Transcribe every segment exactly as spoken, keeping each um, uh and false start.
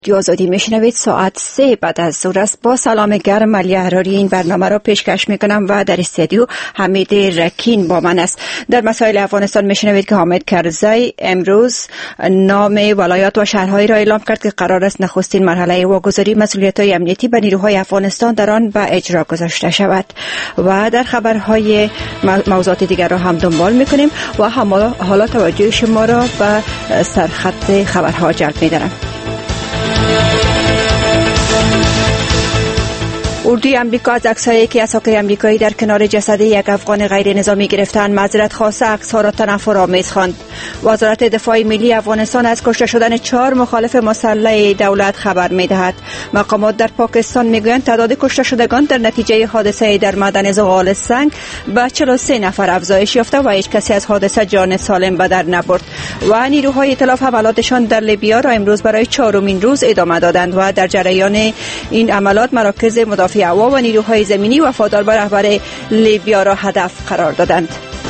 آزادی میشنوید. ساعت سه بعد از ظهر است. با سلام گرم علی احراری این برنامه را پیشکش میکنم و در استودیو حمید رکین با من است. در مسائل افغانستان میشنوید که حامد کرزی امروز نام ولایات و شهرهایی را اعلام کرد که قرار است نخستین مرحله واگذاری مسئولیت‌های امنیتی به نیروهای افغانستان در آن به اجرا گذاشته شود. و در خبرهای موضوعات دیگر را هم دنبال میکنیم و حالا توجه شما را به سرخط خبرها جلب می‌دارم. اردوی امریکا از عکس‌هایی که اساکر امریکایی در کنار جسد یک افغان غیر نظامی گرفتند معذرت خواسته عکس‌ها را تنفرآمیز خواند. وزارت دفاع ملی افغانستان از کشته شدن چهار مخالف مسلح دولت خبر می‌دهد. مقامات در پاکستان می‌گویند تعداد کشته شدگان در نتیجه حادثه در معدن زغال سنگ به چهل و سه نفر افزایش یافته و هیچ کسی از حادثه جان سالم به در نبرد. و نیروهای ائتلاف حملاتشان در لیبیا را امروز برای چهارمین روز ادامه دادند و در جریان این عملات مراکز مدافع هوا و نیروهای زمینی وفادار به رهبر لیبیا را هدف قرار دادند.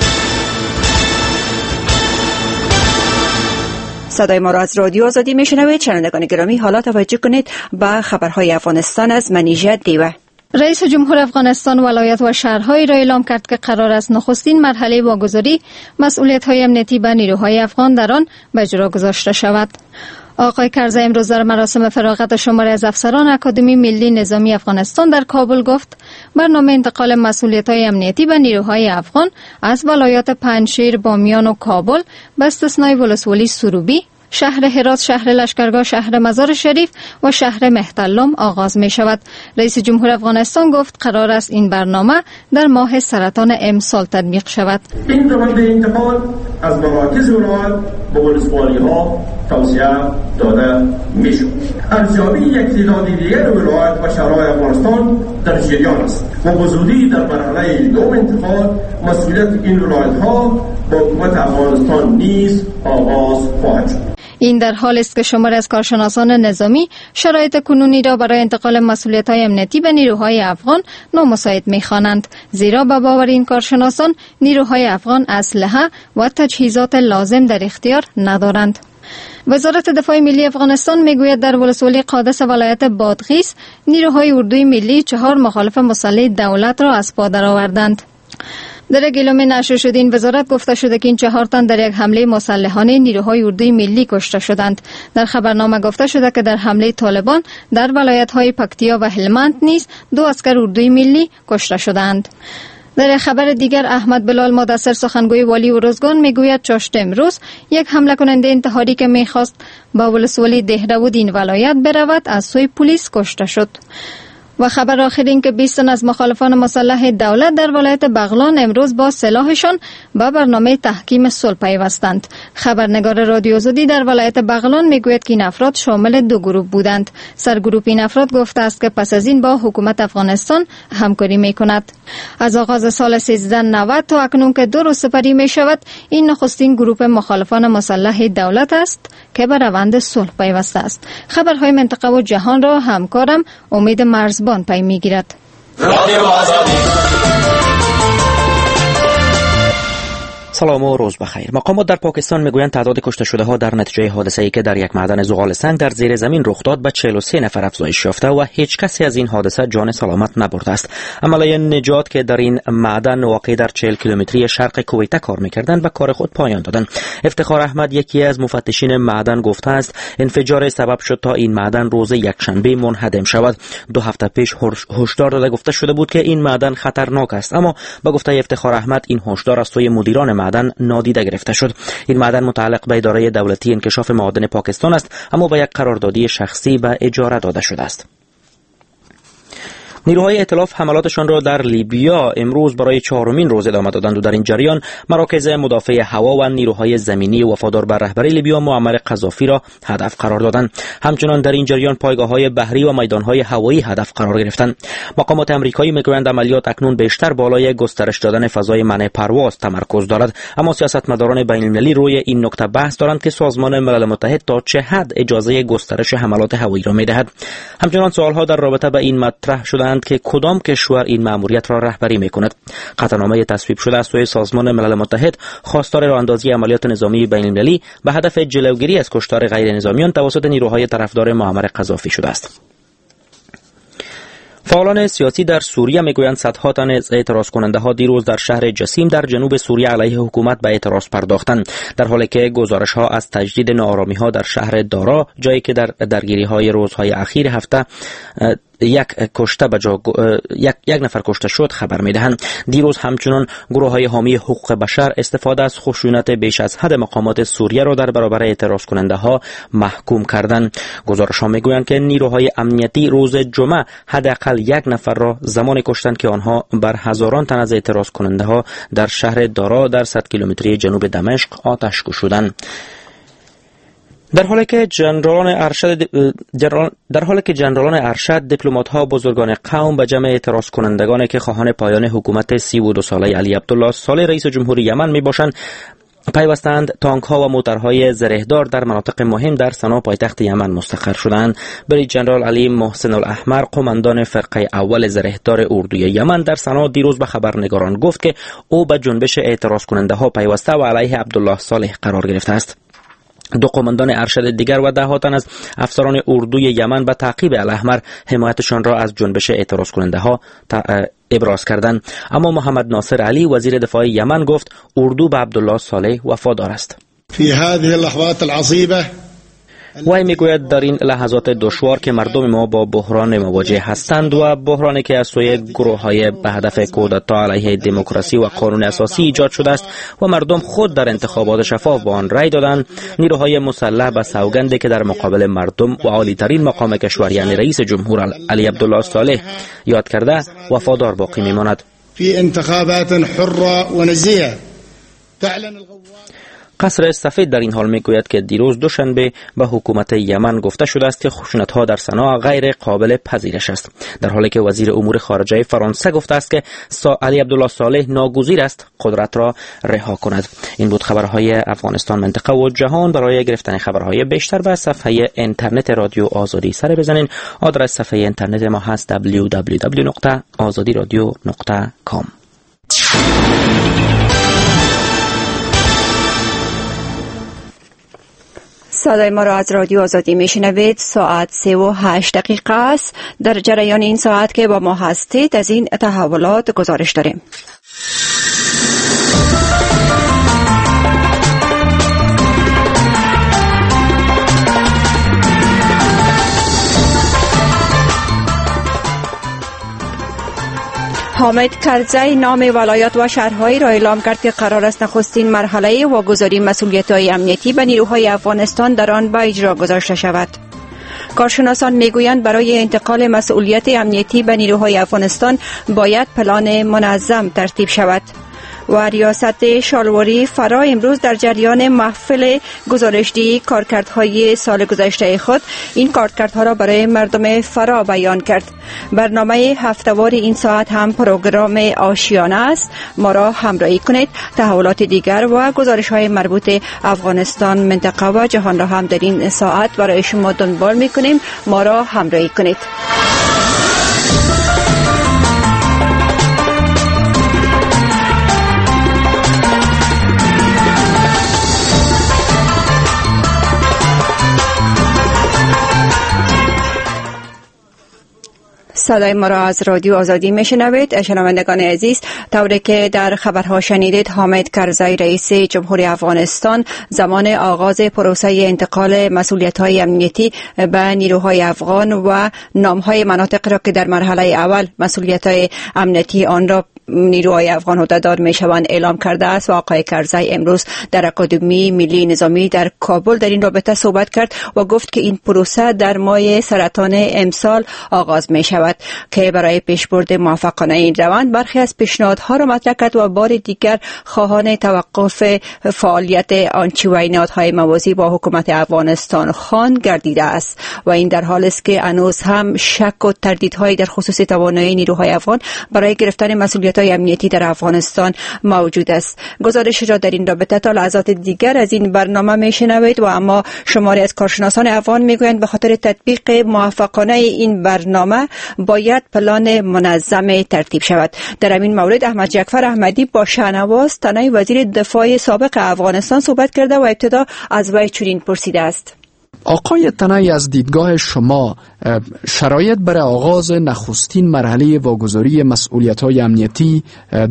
صدای ما را از رادیو آزادی میشنوید. شنوندگان گرامی حالا توجه کنید به خبرهای افغانستان از منیژه دیوه. رئیس جمهور افغانستان ولایات و شهرهایی را اعلام کرد که قرار است نخستین مرحله واگذاری مسئولیت‌های امنیتی به نیروهای افغان در آن به اجرا گذاشته شود. آقای کرزی امروز در مراسم فراغت شماری از افسران اکادمی ملی نظامی افغانستان در کابل گفت برنامه انتقال مسئولیت‌های امنیتی به نیروهای افغان از ولایات پنجشیر، بامیان و کابل به استثنای ولسوالی سروبی، شهر هرات، شهر لشکرگاه، شهر مزار شریف و شهر مهترلم آغاز می شود. رئیس جمهور افغانستان گفت قرار است این برنامه در ماه سرطان امسال تطبیق شود. این روند انتقال از مراکز ولایت به ولسوالی ها توسعه داده می شود. ارزیابی یک تعداد دیگر ولایت و شهرهای افغانستان در جریان است و بزودی در مرحله دوم انتقال مسئولیت این ولایت ها با حکومت افغانستان نیز آغاز خواهد شد. این در حال است که شماری از کارشناسان نظامی شرایط کنونی را برای انتقال مسئولیت‌های امنیتی به نیروهای افغان نامساعد می‌خوانند، زیرا به باور این کارشناسان نیروهای افغان اسلحه و تجهیزات لازم در اختیار ندارند. وزارت دفاع ملی افغانستان میگوید در ولسوالی قادس ولایت بادغیس نیروهای اردوی ملی چهار مخالف مسلح دولت را از پا درآوردند. در گیلومه نشر شد این وزارت گفته شده که این چهار تن در یک حمله مسلحانه نیروهای اردوی ملی کشته شدند. در خبرنامه گفته شده که در حمله طالبان در ولایت‌های پکتیا و هلمند نیز دو اسکر اردوی ملی کشته شدند. در خبر دیگر احمد بلال مدثر سخنگوی والی ارزگان میگوید چاشت امروز یک حمله کننده انتحاری که میخواست با ولسوالی دهرود این ولایت برود از سوی پلیس کشته شد. و خبر آخر این که بیست تن از مخالفان مسلح دولت در ولایت بغلان امروز با سلاحشان به برنامه تحکیم صلح پیوستند. خبرنگار رادیو آزادی در ولایت بغلان میگوید که این افراد شامل دو گروه بودند. سرگروه این افراد گفته است که پس از این با حکومت افغانستان همکاری میکند. از آغاز سال سیزده نود تا اکنون که دو روز سپری می شود این نخستین گروه مخالفان مسلح دولت است که به روند صلح پیوسته است. خبرهای منطقه و جهان را همکارم امید مرزبان پی میگیرد. سلام و روز بخیر. مقامات در پاکستان میگویند تعداد کشته شده ها در نتیجه حادثه‌ای که در یک معدن زغال سنگ در زیر زمین رخ داد به چهل و سه نفر افزایش یافته و هیچ کسی از این حادثه جان سلامت نبرده است. عملیه نجات که در این معدن واقع در چهل کیلومتری شرق کویته کار میکردند و کار خود پایان دادند. افتخار احمد یکی از مفتشین معدن گفته است انفجار سبب شد تا این معدن روز یکشنبه منهدم شود. دو هفته پیش هشدار داده گفته شده بود که این معدن خطرناک است، اما با گفته افتخار احمد این هشدار از سوی مدیران معدن نادیده گرفته شد. این معدن متعلق به اداره دولتی انکشاف معادن پاکستان است، اما با یک قراردادی شخصی به اجاره داده شده است. نیروهای ائتلاف حملاتشان را در لیبیا امروز برای چهارمین روز ادامه دادند و در این جریان مراکز مدافع هوا و نیروهای زمینی وفادار بر رهبر لیبیا معمر قذافی را هدف قرار دادند. همچنان در این جریان پایگاه‌های بحری و میدان‌های هوایی هدف قرار گرفتند. مقامات آمریکایی میگویند عملیات اکنون بیشتر بالای گسترش دادن فضای منع پرواز تمرکز دارد، اما سیاستمداران بین‌المللی روی این نکته بحث دارند که سازمان ملل متحد تا چه حد اجازه گسترش حملات هوایی را می‌دهد. همچنان سوال‌ها در رابطه با این مطرح شده نکردند که کدام کشور این مأموریت را رهبری می‌کند. قطعنامه تصویب شده از سوی سازمان ملل متحد خواستار راهاندازی عملیات نظامی بین‌المللی به هدف جلوگیری از کشتار غیر نظامیان توسط نیروهای طرفدار معمر قذافی شده است. فعالان سیاسی در سوریه میگویند صدها تن از اعتراض کننده ها دیروز در شهر جسیم در جنوب سوریه علیه حکومت به اعتراض پرداختند، در حالی که گزارش ها از تجدید ناآرامی ها در شهر دارا، جایی که در درگیری های روزهای اخیر هفته یک کشته به جا یک یک نفر کشته شد خبر میدهند. دیروز همچنان گروه های حامی حقوق بشر استفاده از خشونت بیش از حد مقامات سوریه را در برابر اعتراض کننده ها محکوم کردند. گزارش ها میگویند که نیروهای امنیتی روز جمعه حداقل یک نفر را زمان کشتند که آنها بر هزاران تن از اعتراض کننده ها در شهر دارا در صد کیلومتری جنوب دمشق آتش گشودند. در حالی که جنرالان ارشد در حالی که جنرالان ارشد، دیپلمات‌ها، بزرگان قوم به جمع اعتراض کنندگانی که خواهان پایان حکومت سی و دو ساله علی عبدالله صالح رئیس جمهوری یمن میباشند، پیوستند تانک ها و موترهای زرهدار در مناطق مهم در سنا پایتخت یمن مستقر شدند. بریگیدر جنرال علی محسن الاحمر، قماندان فرقه اول زرهدار اردوی یمن، در سنا دیروز به خبرنگاران گفت که او به جنبش اعتراض کننده ها پیوسته و علیه عبدالله صالح قرار گرفته است. دو قماندان ارشد دیگر و ده تن از افسران اردوی یمن به تعقیب الاحمر حمایتشان را از جنبش اعتراض کننده ها ابراز کردند. اما محمد ناصر علی، وزیر دفاع یمن، گفت اردو به عبدالله صالح وفادار است. فی هذه اللحظات العصیبه، وی میگوید در این لحظات دشوار که مردم ما با بحران مواجه هستند و بحرانی که از سوی گروه‌های به هدف کودتا علیه دموکراسی و قانون اساسی ایجاد شده است و مردم خود در انتخابات شفاف با آن رأی دادند، نیروهای مسلح به سوگندی که در مقابل مردم و عالی‌ترین مقام کشور یعنی رئیس جمهور علی عبدالله صالح یاد کرده وفادار باقی میماند. فی انتخابات حره و نزیه تعلن قصر سفید در این حال میگوید که دیروز دوشنبه به حکومت یمن گفته شده است که خشونت‌ها در سنا غیر قابل پذیرش است، در حالی که وزیر امور خارجه فرانسه گفته است که علی عبدالله صالح ناگزیر است قدرت را رها کند. این بود خبرهای افغانستان، منطقه و جهان. برای گرفتن خبرهای بیشتر به صفحه اینترنت رادیو آزادی سر بزنین. آدرس صفحه اینترنت ما هست دبلیو دبلیو دبلیو نقطه آزادی رادیو نقطه کام. صدای ما را از رادیو آزادی میشنوید. ساعت سه و هشت دقیقه است. در جریان این ساعت که با ما هستید از این تحولات گزارش داریم. حامد کرزی نام ولایات و شهرهایی را اعلام کرد که قرار است نخستین مرحله واگذاری مسئولیت‌های امنیتی به نیروهای افغانستان در آن به اجرا گذاشته شود. کارشناسان میگویند برای انتقال مسئولیت امنیتی به نیروهای افغانستان باید پلان منظم ترتیب شود. و ریاست شالواری فرا امروز در جریان محفل گزارشدهی کارکردهای سال گذشته خود این کارکردها را برای مردم فرا بیان کرد. برنامه هفته‌وار این ساعت هم پروگرام آشیانه است. ما را همراهی کنید. تحولات دیگر و گزارش‌های مربوط افغانستان، منطقه و جهان را هم در این ساعت برای شما دنبال می‌کنیم. ما را همراهی کنید. صدای ما را از رادیو آزادی میشنوید. شنوندگان عزیز، طوری که در خبرها شنیدید، حامد کرزی رئیس جمهوری افغانستان زمان آغاز پروسه انتقال مسئولیت‌های امنیتی به نیروهای افغان و نام‌های مناطق را که در مرحله اول مسئولیت‌های امنیتی آن را نیروهای افغان عهده‌دار میشوند اعلام کرده است. و آقای کرزی امروز در اکادمی ملی نظامی در کابل در این رابطه صحبت کرد و گفت که این پروسه در ماه سرطان امسال آغاز می شود که برای پیشبرد موفقانه این روند برخی از پیشنهادها را مطرح کرد و بار دیگر خواهان توقف فعالیت آنچوی نهادهای موازی با حکومت افغانستان خوان گردیده است. و این در حالی است که هنوز هم شک و تردیدهایی در خصوص توانایی نیروهای افغان برای گرفتن مسئولیت مسئولت‌های امنیتی در افغانستان موجود است. گزارش را در این رابطه تا لحظات دیگر از این برنامه میشنوید و اما شماری از کارشناسان افغان میگویند به خاطر تطبیق موفقانه این برنامه باید پلان منظم ترتیب شود. در همین مورد احمد جعفر احمدی با شهنواز تنای وزیر دفاع سابق افغانستان صحبت کرده و ابتدا از وی چنین پرسیده است: آقای تنایی، از دیدگاه شما شرایط برای آغاز نخستین مرحله واگذاری مسئولیت‌های امنیتی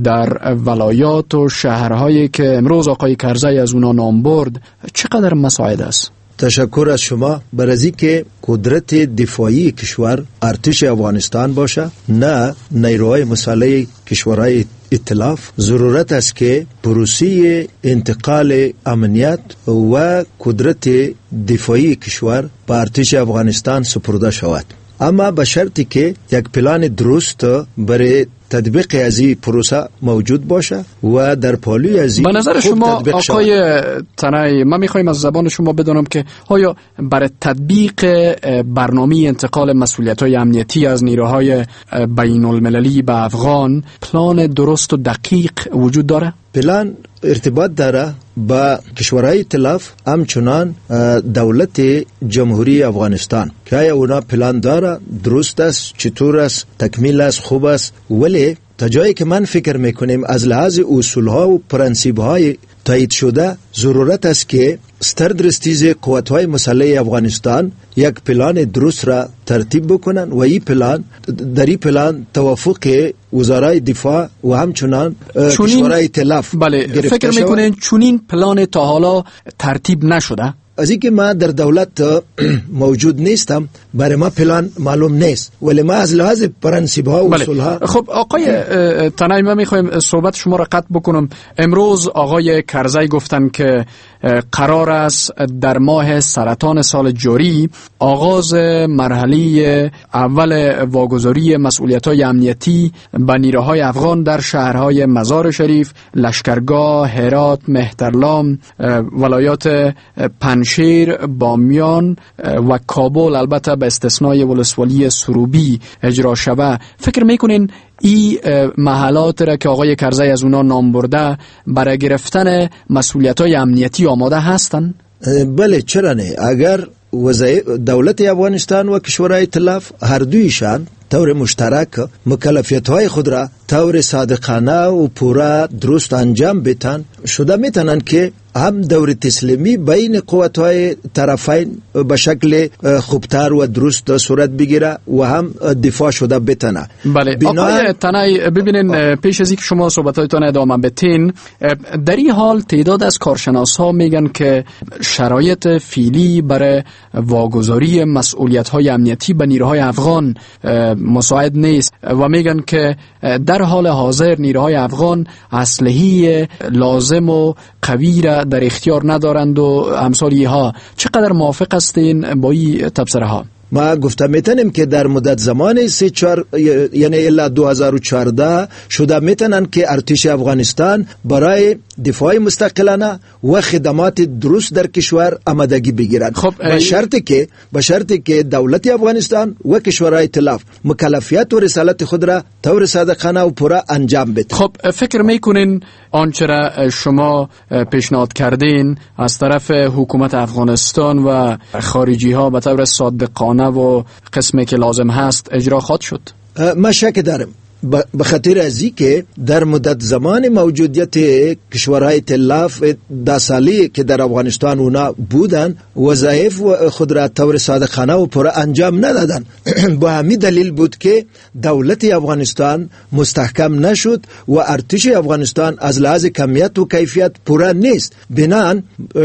در ولایات و شهرهایی که امروز آقای کرزی از اونا نام برد چقدر مساعد است؟ تشکر از شما. برای که قدرت دفاعی کشور ارتش افغانستان باشه، نه نیروهای مسلح کشورهای ائتلاف، ضرورت است که پروسه انتقال امنیت و قدرت دفاعی کشور به ارتش افغانستان سپرده شود، اما به شرطی که یک پلان درست برای تطبیق از این پروسه موجود باشه و در پالوی از این به نظر شما آقای تنایی، من میخوایم از زبان شما بدونم که آیا برای تطبیق برنامه انتقال مسئولیت‌های امنیتی از نیروهای بین المللی به افغان پلان درست و دقیق وجود داره؟ پلان ارتباط داره با کشورهای ائتلاف، همچنان دولت جمهوری افغانستان که آیا اونا پلان داره، درست است، چطور است، تکمیل است، خوب است. ولی تا جایی که من فکر میکنیم از لحاظ اصولها و پرنسیبهای تایید شده، ضرورت است که سردرستیز قوت‌های مسلح افغانستان یک پلان درست را ترتیب بکنن و این پلان در این پلان توافق وزرای دفاع و همچنان کشورهای ائتلاف بله فکر میکنین چونین پلان تا حالا ترتیب نشده؟ از اینکه ما در دولت موجود نیستم، برای ما پلان معلوم نیست، ولی ما از لحاظ پرنسیب‌ها و اصولها. خب آقای تنایی، ما میخوایم صحبت شما را قطع بکنم. امروز آقای کرزی گفتن که قرار است در ماه سرطان سال جاری آغاز مرحله اول واگذاری مسئولیت‌های امنیتی به نیروهای افغان در شهرهای مزار شریف، لشکرگاه، هرات، مهترلام، ولایات پنشیر، بامیان و کابل، البته به استثنای ولسوالی سروبی اجرا شوه. فکر میکنین این محلات را که آقای کرزی از اونا نام برده برای گرفتن مسئولیت‌های امنیتی آماده هستن؟ بله، چرا نه؟ اگر دولت افغانستان و کشورهای ائتلاف هر دویشان طور مشترک مکلفیت‌های خود را طور صادقانه و پورا درست انجام بدن، شده میتونن که هم دور تسلیمی بین قوت‌های طرفین به شکل خوبتر و درست صورت بگیره و هم دفاع شده بتنه. بله آقای تنایی، ببینین پیش از اینکه شما صحبتاتون ادامه بدین، در این حال تعداد از کارشناس‌ها میگن که شرایط فعلی برای واگذاری مسئولیت‌های امنیتی به نیروهای افغان مساعد نیست و میگن که در حال حاضر نیروهای افغان اسلحه لازم و قوی را در اختیار ندارند و امثالی ها. چقدر موافق هستین با این تبصره ها؟ ما گفتم میتونیم که در مدت زمان سه چهار یعنی الا دو هزار و چهارده شده میتونن که ارتش افغانستان برای دفاع مستقلانه و خدمات درست در کشور آمادگی بگیرند. خب به شرطی که به شرطی که دولت افغانستان و کشورهای ائتلاف مکلفیت و رسالت خود را طور صادقانه و پورا انجام بدن. خب فکر میکنین آنچه را شما پیشنهاد کردین از طرف حکومت افغانستان و خارجی ها به طور صادقانه و قسمی که لازم هست اجرا خواهد شد؟ ما شک دارم، به خاطر ازی که در مدت زمان موجودیت کشورهای ائتلاف ده سالی که در افغانستان اونا بودن وظایف خود را طور صادقانه و پورا انجام ندادن. با همین دلیل بود که دولت افغانستان مستحکم نشد و ارتش افغانستان از لحاظ کمیت و کیفیت پورا نیست. بنان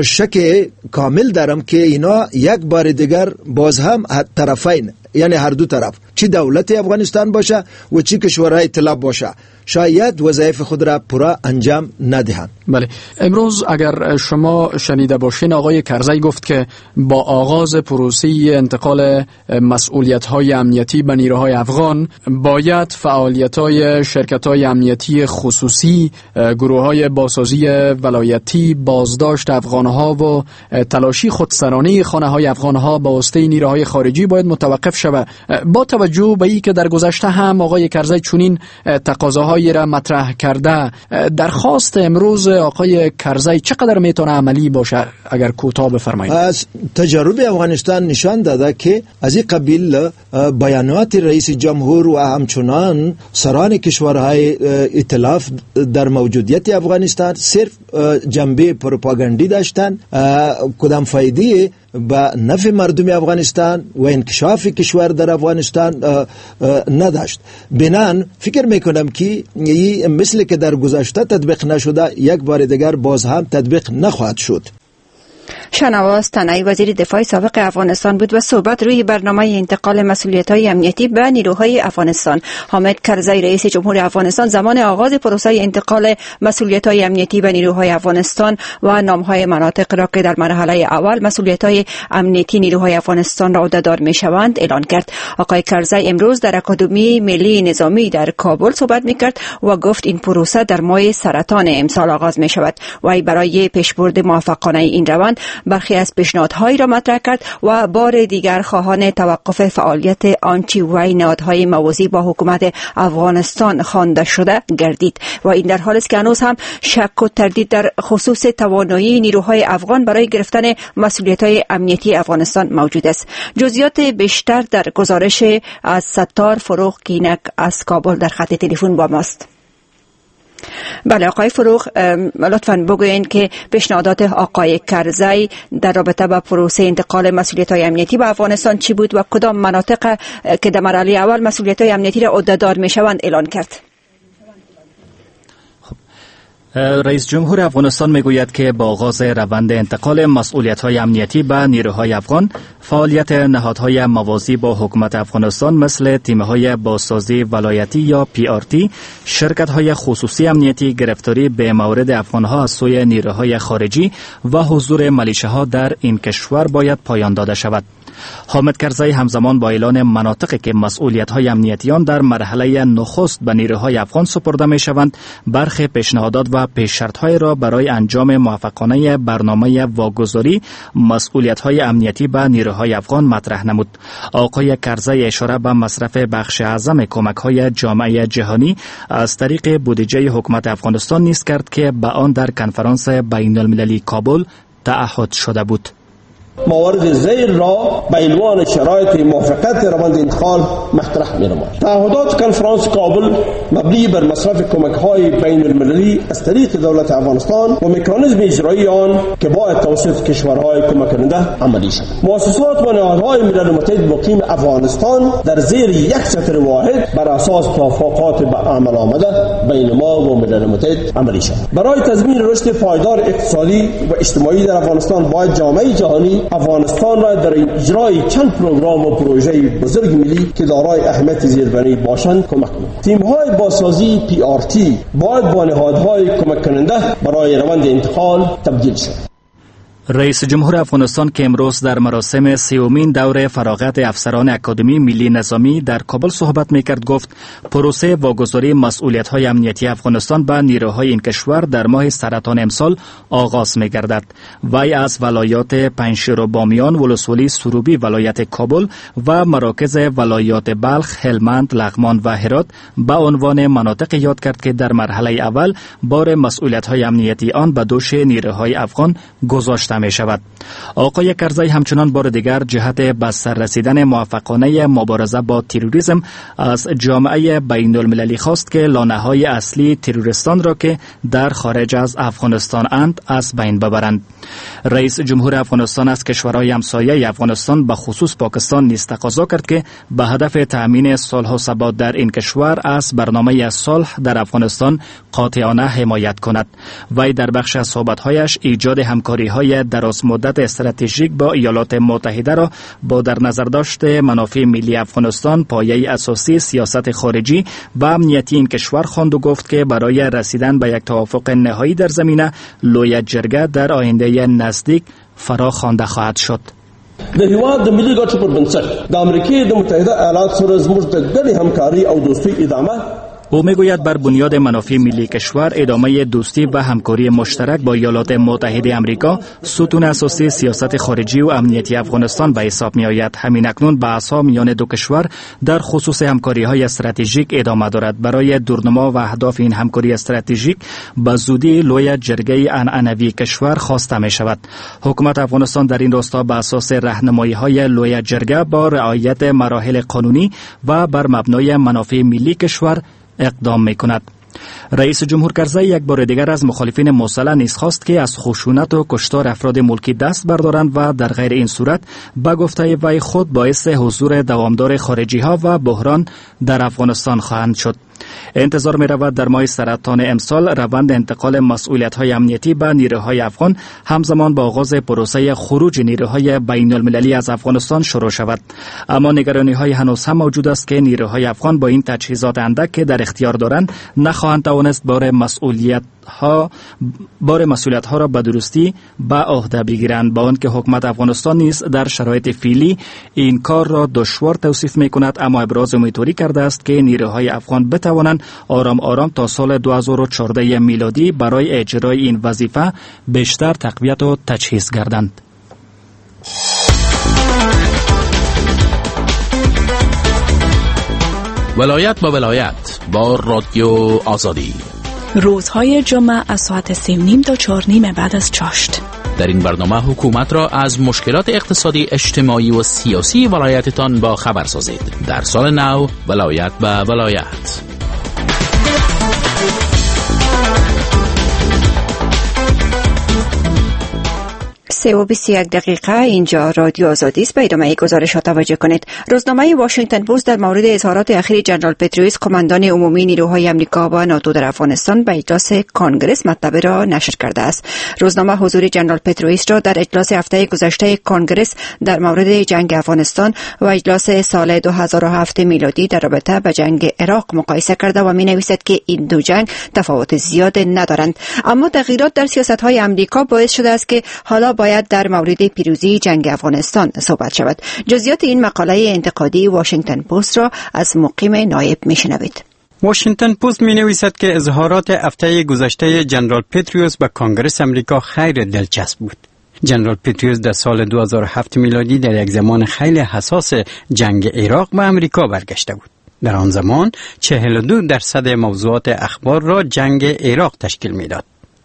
شک کامل دارم که اینا یک بار دیگر باز هم طرفین، یعنی هر دو طرف، چی دولت افغانستان باشه و چی کشورهای ائتلاف باشه، شاید وظایف خود را پورا انجام ندهند. بله، امروز اگر شما شنیده باشین آقای کرزی گفت که با آغاز پروسه انتقال مسئولیت‌های امنیتی به نیروهای افغان باید فعالیت‌های شرکت‌های امنیتی خصوصی، گروه‌های بازسازی ولایتی، بازداشت افغان‌ها و تلاشی خودسرانه خانه‌های افغان‌ها با واسطه نیروهای خارجی باید متوقف شود. با توجه به اینکه در گذشته هم آقای کرزی چنین تقاضاها هایی را مطرح کرده. درخواست امروز آقای کرزی چقدر میتونه عملی باشه اگر کوتاه بفرمایید؟ از تجربه افغانستان نشان داده که از این قبیل بیانات رئیس جمهور و همچنان سران کشورهای ائتلاف در موجودیت افغانستان صرف جنبه پروپاگاندی داشتن، کدام فایده به نفع مردم افغانستان و انکشاف کشور در افغانستان نداشت. بنان فکر میکنم که این مثل که در گذشته تطبیق نشده یک بار دیگر باز هم تطبیق نخواهد شد. شنواز تنایی وزیر دفاع سابق افغانستان بود و صحبت روی برنامه انتقال مسئولیت‌های امنیتی به نیروهای افغانستان. حامد کرزی رئیس جمهور افغانستان زمان آغاز پروسه انتقال مسئولیت‌های امنیتی به نیروهای افغانستان و نام‌های مناطق را که در مرحله اول مسئولیت‌های امنیتی نیروهای افغانستان را عهده‌دار می‌شوند اعلان کرد. آقای کرزی امروز در اکادمی ملی نظامی در کابل صحبت می‌کرد و گفت این پروسه در ماه سرطان امسال آغاز می‌شود و برای پیشبرد موفقانه این روند برخی از پیشنهادهایی را مطرح کرد و بار دیگر خواهان توقف فعالیت آنچی وی نهادهای موازی با حکومت افغانستان خوانده شده گردید و این در حالی است که هنوز هم شک و تردید در خصوص توانایی نیروهای افغان برای گرفتن مسئولیت‌های امنیتی افغانستان موجود است. جزئیات بیشتر در گزارش از ستار فروغ کینک از کابل در خط تلفن با ماست. بله آقای فروغ، لطفاً بگوین که پیشنهادات آقای کرزی در رابطه با پروسه انتقال مسئولیت‌های امنیتی به افغانستان چی بود و کدام مناطق که در مرحله اول مسئولیت‌های امنیتی را عهده‌دار می‌شوند اعلان کرد؟ رئیس جمهور افغانستان میگوید که با آغاز روند انتقال مسئولیت‌های امنیتی به نیروهای افغان، فعالیت نهادهای موازی با حکومت افغانستان مثل تیم‌های بازسازی ولایتی یا پی آر تی، شرکت‌های خصوصی امنیتی، گرفتاری به مورد افغان‌ها از سوی نیروهای خارجی و حضور ملیشه‌ها در این کشور باید پایان داده شود. حامد کرزی همزمان با اعلان مناطقی که مسئولیت‌های امنیتیان در مرحله نخست به نیروهای افغان سپرده می‌شوند، برخی پیشنهادات و پیش‌شرط‌های را برای انجام موفقانه برنامه واگذاری مسئولیت‌های امنیتی به نیروهای افغان مطرح نمود. آقای کرزی اشاره به مصرف بخش اعظم کمک‌های جامعه جهانی از طریق بودجه حکومت افغانستان نیز کرد که به آن در کنفرانس بین‌المللی کابل تعهد شده بود. موارد زیر را به عنوان شرایط موافقت روند انتقال مطرح می‌نماید. تعهدات کنفرانس کابل مبنی بر مصرف کمک‌های بین المللی از طریق دولت افغانستان و مکانیزم اجرایی آن که باید توسط کشورهای کمک کننده عملی شود. مؤسسات و نهادهای ملل متحد مقیم افغانستان در زیر یک سطر واحد بر اساس توافقات به عمل آمده بین ما و ملل متحد عملی شود. برای تضمین رشد پایدار اقتصادی و اجتماعی در افغانستان باید جامعه جهانی افغانستان را در اجرای چند پروگرام و پروژه بزرگ ملی که دارای اهمیت زیربنایی باشند کمک کنند. تیم‌های بازسازی پی آر تی باید با نهادهای کمک کننده برای روند انتقال تبدیل شود. رئیس جمهور افغانستان که امروز در مراسم سیومین دور فراغت افسران اکادمی ملی نظامی در کابل صحبت میکرد گفت پروسه واگذاری مسئولیت‌های امنیتی افغانستان به نیروهای این کشور در ماه سرطان امسال آغاز می‌گردد. وی از ولایات پنجشیر و بامیان، ولسوالی سروبی ولایت کابل و مراکز ولایات بلخ، هلمند، لغمان و هرات به عنوان مناطق یاد کرد که در مرحله اول بار مسئولیت‌های امنیتی آن به دوش نیروهای افغان گذاشته می شود. آقای کرزی همچنان بار دیگر جهت به سر رسیدن موفقانه مبارزه با تروریسم از جامعه بین المللی خواست که لانه‌های اصلی تروریستان را که در خارج از افغانستان اند از بین ببرند. رئیس جمهور افغانستان از کشورهای همسایه افغانستان به خصوص پاکستان نیز تقاضا کرد که به هدف تأمین صلح و ثبات در این کشور از برنامه صلح در افغانستان قاطعانه حمایت کند. وی در بخش از صحبت‌هایش ایجاد همکاری‌های دراز مدت استراتژیک با ایالات متحده را با در نظر داشت منافع ملی افغانستان پایه اساسی سیاست خارجی و امنیتی این کشور خواند و گفت که برای رسیدن به یک توافق نهایی در زمینه لوی جرگه در آینده نزدیک فرا خوانده خواهد شد. د هیواد د ملي ګټو پر بنسټ د امریکای د متحده ایالاتو سره زموږ د ګډې همکاري او دوستۍ ادامه او میگوید بر بنیاد منافع ملی کشور ادامه دوستی و همکاری مشترک با ایالات متحده آمریکا ستون اساسی سیاست خارجی و امنیتی افغانستان به حساب می آید. همین اکنون بحث‌ها میان دو کشور در خصوص همکاری‌های استراتژیک ادامه دارد. برای دورنما و اهداف این همکاری استراتژیک به زودی لوی جرگه عنعنوی کشور خواسته می شود. حکومت افغانستان در این راستا به اساس راهنمایی‌های لوی جرگه با رعایت مراحل قانونی و بر مبنای منافع ملی کشور اقدام می کند. رئیس جمهور کرزی یک بار دیگر از مخالفین مسلح نیز خواست که از خشونت و کشتار افراد ملکی دست بردارند و در غیر این صورت به گفته وی خود باعث حضور دوامدار خارجی ها و بحران در افغانستان خواهند شد. انتظار می رود در ماه سرطان امسال روند انتقال مسئولیت های امنیتی به نیروهای افغان همزمان با آغاز پروسه خروج نیروهای بین المللی از افغانستان شروع شود. اما نگرانی های هنوز هم موجود است که نیروهای افغان با این تجهیزات اندک که در اختیار دارند نخواهند توانست بار مسئولیت ها بار مسئولیت ها را به درستی به عهده بگیرند، با آنکه حکومت افغانستان نیز در شرایط فعلی این کار را دشوار توصیف می کند، اما ابراز امیدواری کرده است که نیروهای افغان بتوانند آرام آرام تا سال دو هزار و چهارده میلادی برای اجرای این وظیفه بیشتر تقویت و تجهیز گردند. ولایت با ولایت با رادیو آزادی، روزهای جمعه از ساعت سه و نیم تا چهار نیم بعد از چاشت. در این برنامه حکومت را از مشکلات اقتصادی، اجتماعی و سیاسی ولایتتان با خبر سازید. در سال نو ولایت به ولایت. سه و بیست و یک دقیقه اینجا رادیو آزادی است. به ادامه گزارش ها توجه کنید. روزنامه واشنگتن پست در مورد اظهارات اخیر جنرال پتروس، قماندان عمومی نیروهای آمریکا و ناتو در افغانستان، به اجلاس کنگرس مطلب را نشر کرده است. روزنامه حضور جنرال پتروس را در اجلاس هفته گذشته کنگرس در مورد جنگ افغانستان و اجلاس سال دو هزار و هفت میلادی در رابطه با جنگ عراق مقایسه کرده و می نویسد که این دو جنگ تفاوت زیاد ندارند، اما تغییرات در سیاست‌های آمریکا باعث شده است که حالا باید در مورد پیروزی جنگ افغانستان صحبت شود. جزئیات این مقاله انتقادی واشنگتن پست را از مقیم نایب میشنوید. واشنگتن پست می نویسد که اظهارات هفته گذشته جنرال پتروس به کنگرس امریکا خیر دلچسب بود. جنرال پتروس در سال دو هزار و هفت میلادی در یک زمان خیلی حساس جنگ عراق به امریکا برگشته بود. در آن زمان چهل و دو درصد موضوعات اخبار را جنگ عراق تشکیل میداد.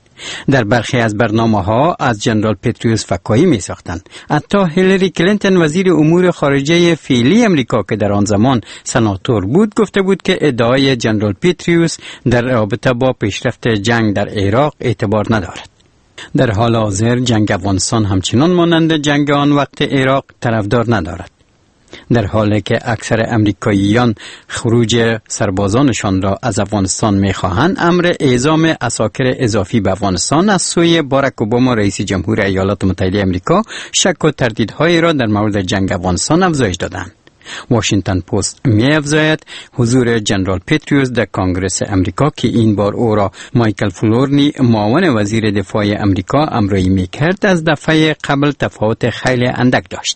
در برخی از برنامه‌ها از جنرال پتروس فکایی می ساختند. حتی هیلاری کلینتون وزیر امور خارجه فعلی امریکا که در آن زمان سناتور بود گفته بود که ادعای جنرال پتروس در رابطه با پیشرفت جنگ در عراق اعتبار ندارد. در حال حاضر جنگ افغانستان همچنان مانند جنگ آن وقت عراق طرفدار ندارد. در حالی که اکثر امریکاییان خروج سربازانشان را از افغانستان می‌خواهند، امر اعزام عساکر اضافی به افغانستان از سوی باراک اوباما رئیس جمهور ایالات متحده آمریکا شک و تردیدهای را در مورد جنگ افغانستان افزایش دادند. واشنگتن پست می افزاید حضور جنرال پتروس در کنگرس امریکا که این بار او را مایکل فلورنی معاون وزیر دفاع امریکا همراهی می‌کرد از دفعه قبل تفاوت خیلی اندک داشت.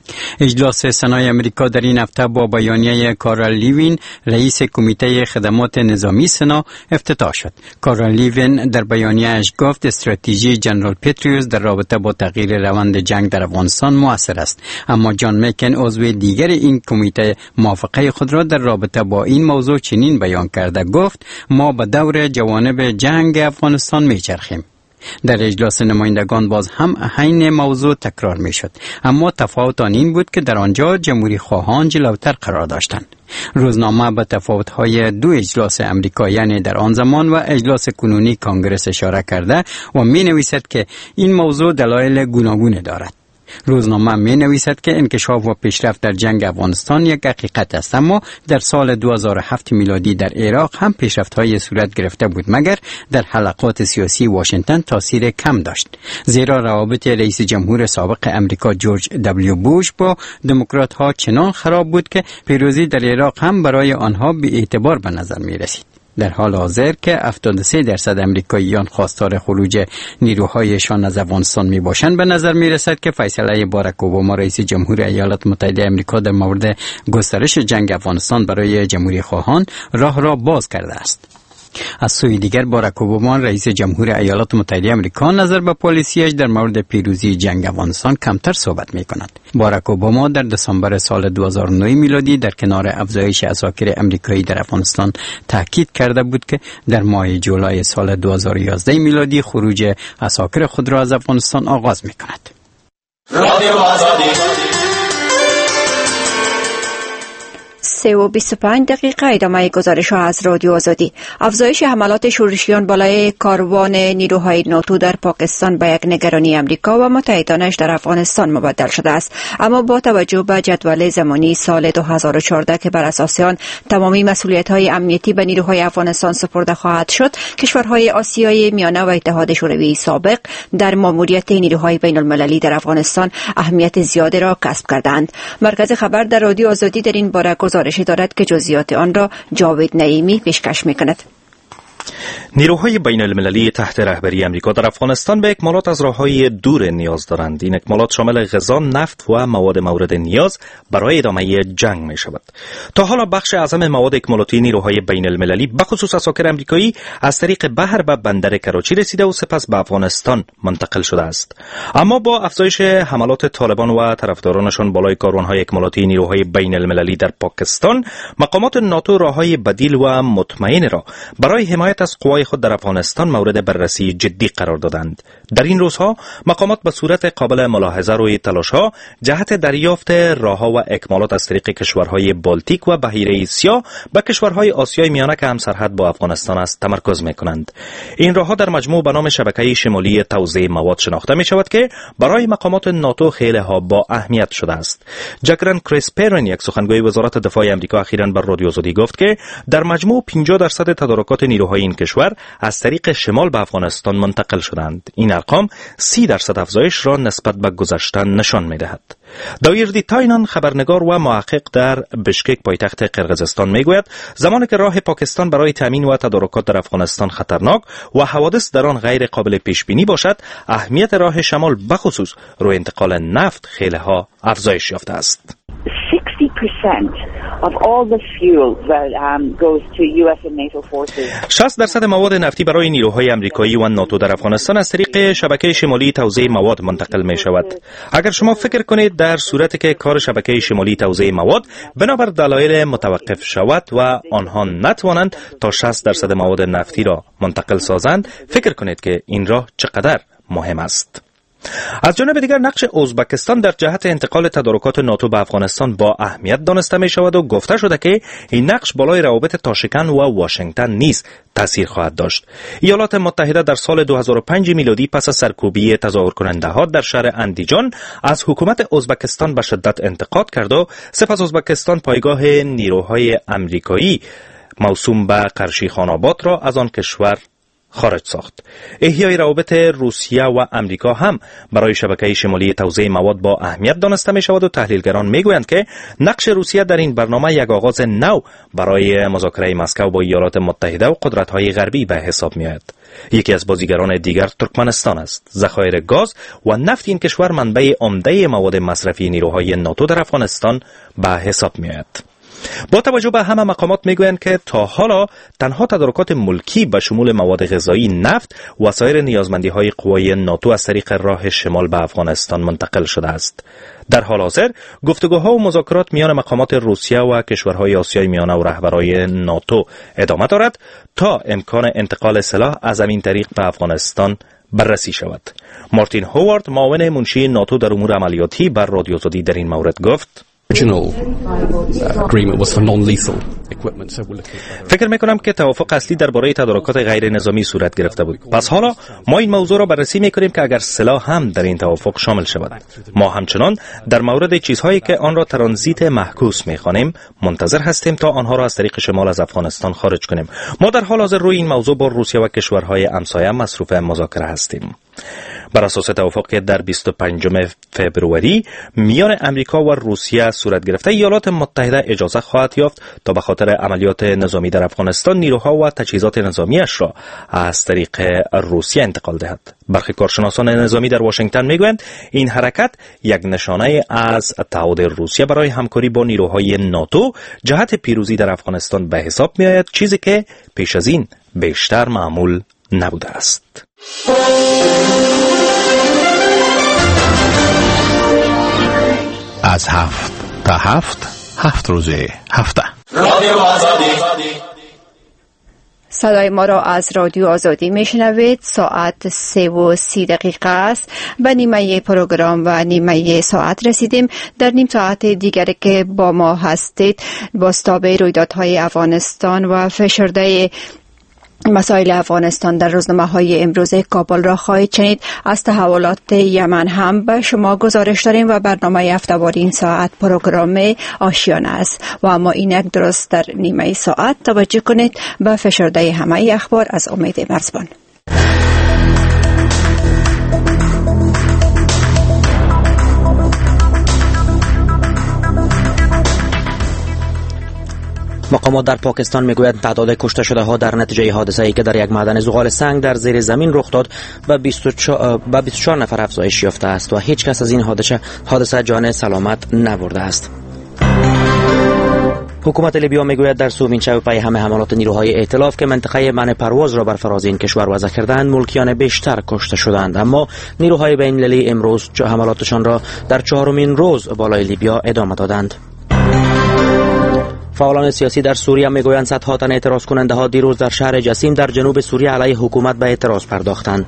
اجلاس سنای امریکا در این هفته با بیانیه کارل لیوین رئیس کمیته خدمات نظامی سنا افتتاح شد. کارل لیوین در بیانیه‌اش گفت استراتژی جنرال پتروس در رابطه با تغییر روند جنگ در افغانستان مؤثر است، اما جان مکن عضو دیگر این کمیته موافقه خود را در رابطه با این موضوع چنین بیان کرده، گفت ما به دور جوانب جنگ افغانستان میچرخیم. در اجلاس نمایندگان باز هم عین موضوع تکرار می شد، اما تفاوت آن این بود که در آنجا جمهوری خواهان جلوتر قرار داشتند. روزنامه به تفاوت‌های دو اجلاس امریکا یعنی در آن زمان و اجلاس کنونی کنگرس اشاره کرده و می نویسد که این موضوع دلایل گوناگون دارد. روزنامه می نویسد که انکشاف و پیشرفت در جنگ افغانستان یک حقیقت است، اما در سال دو هزار و هفت میلادی در عراق هم پیشرفت‌های صورت گرفته بود، مگر در حلقات سیاسی واشنگتن تاثیر کم داشت، زیرا روابط رئیس جمهور سابق امریکا جورج دبلیو بوش با دموکرات‌ها چنان خراب بود که پیروزی در عراق هم برای آنها بی اعتبار به نظر می رسید. در حال حاضر که هفتاد و سه درصد امریکاییان خواستار خروج نیروهایشان از افغانستان می باشند، به نظر می رسد که فیصله باراک اوباما رئیس جمهور ایالات متحده آمریکا در مورد گسترش جنگ افغانستان برای جمهوری خواهان راه را باز کرده است. از سوی دیگر باراک اوباما رئیس جمهور ایالات متحده آمریکا نظر به پالیسیش در مورد پیروزی جنگ افغانستان کمتر صحبت می کند. باراک اوباما در دسامبر سال دو هزار و نه میلادی در کنار افزایش عساکر امریکایی در افغانستان تاکید کرده بود که در ماه جولای سال دو هزار و یازده میلادی خروج عساکر خود را از افغانستان آغاز می کند. سه و بیست و پنج دقیقه ادامه گزارش ها از رادیو آزادی. افزایش حملات شورشیان بالای کاروان نیروهای ناتو در پاکستان به یک نگرانی امریکا و متحدانش در افغانستان مبدل شده است، اما با توجه به جدول زمانی سال دو هزار و چهارده که بر اساس آن تمامی مسئولیت های امنیتی به نیروهای افغانستان سپرده خواهد شد، کشورهای آسیای میانه و اتحاد شوروی سابق در ماموریت نیروهای بین المللی در افغانستان اهمیت زیادی را کسب کردند. مرکز خبر در رادیو آزادی در این باره گزارش دارد که جزئیات آن را جاوید نعیمی پیشکش می‌کند. نیروهای بین المللی تحت رهبری امریکا در افغانستان به اکمالات از راههای دور نیاز دارند. این اکمالات شامل غذا، نفت و مواد مورد نیاز برای ادامه جنگ می شود. تا حالا بخش اعظم مواد اکمالاتی نیروهای بین المللی بخصوص عساکر امریکایی از طریق بحر به بندر کراچی رسیده و سپس به افغانستان منتقل شده است. اما با افزایش حملات طالبان و طرفدارانشان بالای کاروانهای اکمالاتی نیروهای بین المللی در پاکستان، مقامات ناتو راههای بدیل و مطمئن را برای حمایت از قوای خود در افغانستان مورد بررسی جدی قرار دادند. در این روزها مقامات به صورت قابل ملاحظه روی تلاش‌ها جهت دریافت راهها و اکمالات از طریق کشورهای بالتیک و بحیره سیاه به کشورهای آسیای میانه که هم سرحد با افغانستان است تمرکز می‌کنند. این راهها در مجموع به نام شبکه شمالی توزیع مواد شناخته می‌شود که برای مقامات ناتو خیلی ها با اهمیت شده است. جگرن کریسپرن، یک سخنگوی وزارت دفاع آمریکا، اخیراً بر رادیو آزادی گفت که در مجموع پنجاه درصد تدارکات نیروهای این کشور از طریق شمال به افغانستان منتقل شدند. این ارقام سی درصد افزایش را نسبت به گذشته نشان می‌دهد. دایردی تاینان، خبرنگار و محقق در بشکک پایتخت قرقیزستان، میگوید زمانی که راه پاکستان برای تامین و تدارکات در افغانستان خطرناک و حوادث در آن غیر قابل پیش بینی باشد، اهمیت راه شمال بخصوص روی انتقال نفت خیلی ها افزایش یافته است. sixty percent of all the fuel that um, goes to U S and NATO forces. شصت درصد مواد نفتی برای نیروهای آمریکایی و ناتو در افغانستان از طریق شبکه شمالی توزیع مواد منتقل می شود. اگر شما فکر کنید در صورتی که کار شبکه شمالی توزیع مواد بنابر دلایل متوقف شود و آنها نتوانند تا شصت درصد مواد نفتی را منتقل سازند، فکر کنید که این راه چقدر مهم است. از جانب دیگر نقش ازبکستان در جهت انتقال تدارکات ناتو به افغانستان با اهمیت دانسته می شود و گفته شده که این نقش بالای روابط تاشکند و واشنگتن نیز تأثیر خواهد داشت. ایالات متحده در سال دو هزار و پنج میلادی پس از سرکوبی تظاهر کننده ها در شهر اندیجان از حکومت ازبکستان به شدت انتقاد کرد و سپس ازبکستان پایگاه نیروهای امریکایی موسوم به قرشی خان آباد را از آن کشور خارج ساخت. احیای روابط روسیه و امریکا هم برای شبکه شمالی توزیع مواد با اهمیت دانسته می شود و تحلیلگران می گویند که نقش روسیه در این برنامه یک آغاز نو برای مذاکره مسکو با ایالات متحده و قدرت‌های غربی به حساب می آید. یکی از بازیگران دیگر ترکمنستان است. ذخایر گاز و نفت این کشور منبع عمده مواد مصرفی نیروهای ناتو در افغانستان به حساب می آید. با توجه به همه مقامات میگویند که تا حالا تنها تدارکات ملکی به شمول مواد غذایی، نفت و سایر نیازمندی‌های قوای ناتو از طریق راه شمال به افغانستان منتقل شده است. در حال حاضر گفتگوها و مذاکرات میان مقامات روسیه و کشورهای آسیای میانه و رهبرای ناتو ادامه دارد تا امکان انتقال سلاح از همین طریق به افغانستان بررسی شود. مارتین هوارد، معاون منشی ناتو در امور عملیاتی، بر رادیو آزادی در این مورد گفت: فکر میکنم که توافق اصلی درباره تدارکات غیر نظامی صورت گرفته بود. پس حالا ما این موضوع را بررسی میکنیم که اگر سلاح هم در این توافق شامل شود. ما همچنان در مورد چیزهایی که آن را ترانزیت محکوس میخوانیم منتظر هستیم تا آنها را از طریق شمال از افغانستان خارج کنیم. ما در حال حاضر روی این موضوع با روسیه و کشورهای همسایه مصروف مذاکره هستیم. بر اساس توافقی در بیست و پنجم فوریه میان امریکا و روسیه صورت گرفته، ایالات متحده اجازه خواهد یافت تا به خاطر عملیات نظامی در افغانستان نیروها و تجهیزات نظامیش را از طریق روسیه انتقال دهد. برخی کارشناسان نظامی در واشنگتن میگویند این حرکت یک نشانه از تعهد روسیه برای همکاری با نیروهای ناتو جهت پیروزی در افغانستان به حساب می آید، چیزی که پیش از این بیشتر معمول نبوده است. از هفت تا هفت هفت روزه هفته رادیو آزادی. صدای ما را از رادیو آزادی میشنوید. ساعت سه و سی دقیقه است. به نیمه پروگرام و نیمه ساعت رسیدیم. در نیم ساعت دیگر که با ما هستید بازتاب رویدادهای افغانستان و فشرده مسائل افغانستان در روزنامه های امروز کابل را خواهید شنید. از تحولات یمن هم به شما گزارش داریم و برنامه هفته‌واری این ساعت پروگرام آشیانه است. و اما اینک درست در نیمه ساعت توجه کنید به فشرده همه اخبار از امید مرزبان. مقامات در پاکستان میگویند تعداد کشته شده ها در نتیجه حادثه‌ای که در یک معدن زغال سنگ در زیر زمین رخ داد به بیست و چهار نفر افزایش یافته است و هیچ کس از این حادثه حادثه جان سلامت نبرده است. حکومت لیبیا میگوید در سومین شب پی همه حملات نیروهای ائتلاف که منطقه منع پرواز را بر فراز این کشور وضع کردند، ملکیان بیشتر کشته شدند، اما نیروهای بین‌المللی امروز حملاتشان را در چهارمین روز بالای لیبیا ادامه دادند. فعالان سیاسی در سوریه میگویند صدها تن اعتراض کننده ها دیروز در شهر جسیم در جنوب سوریه علیه حکومت به اعتراض پرداختند.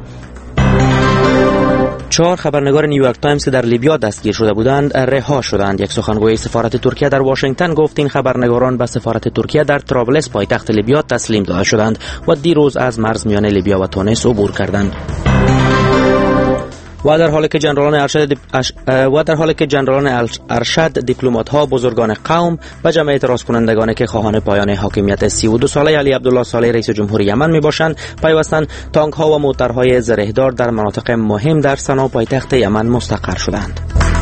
چهار خبرنگار نیویورک تایمز که در لیبیا دستگیر شده بودند رها شدند. یک سخنگوی سفارت ترکیه در واشنگتن گفت این خبرنگاران به سفارت ترکیه در طرابلس پایتخت لیبیا تسلیم داده شدند و دیروز از مرز میان لیبیا و تونس عبور کردند. و در حالی که جنرالان ارشد دیپ... اش... و در حالی که جنرالان ارشد دیپلمات‌ها بزرگان قوم و جمع اعتراض کنندگانی که خواهان پایان حاکمیت سی و دو ساله علی عبدالله صالح رئیس جمهوری یمن میباشند پیوستن تانک‌ها و موترهای زرهدار در مناطق مهم در سنا پایتخت یمن مستقر شدند.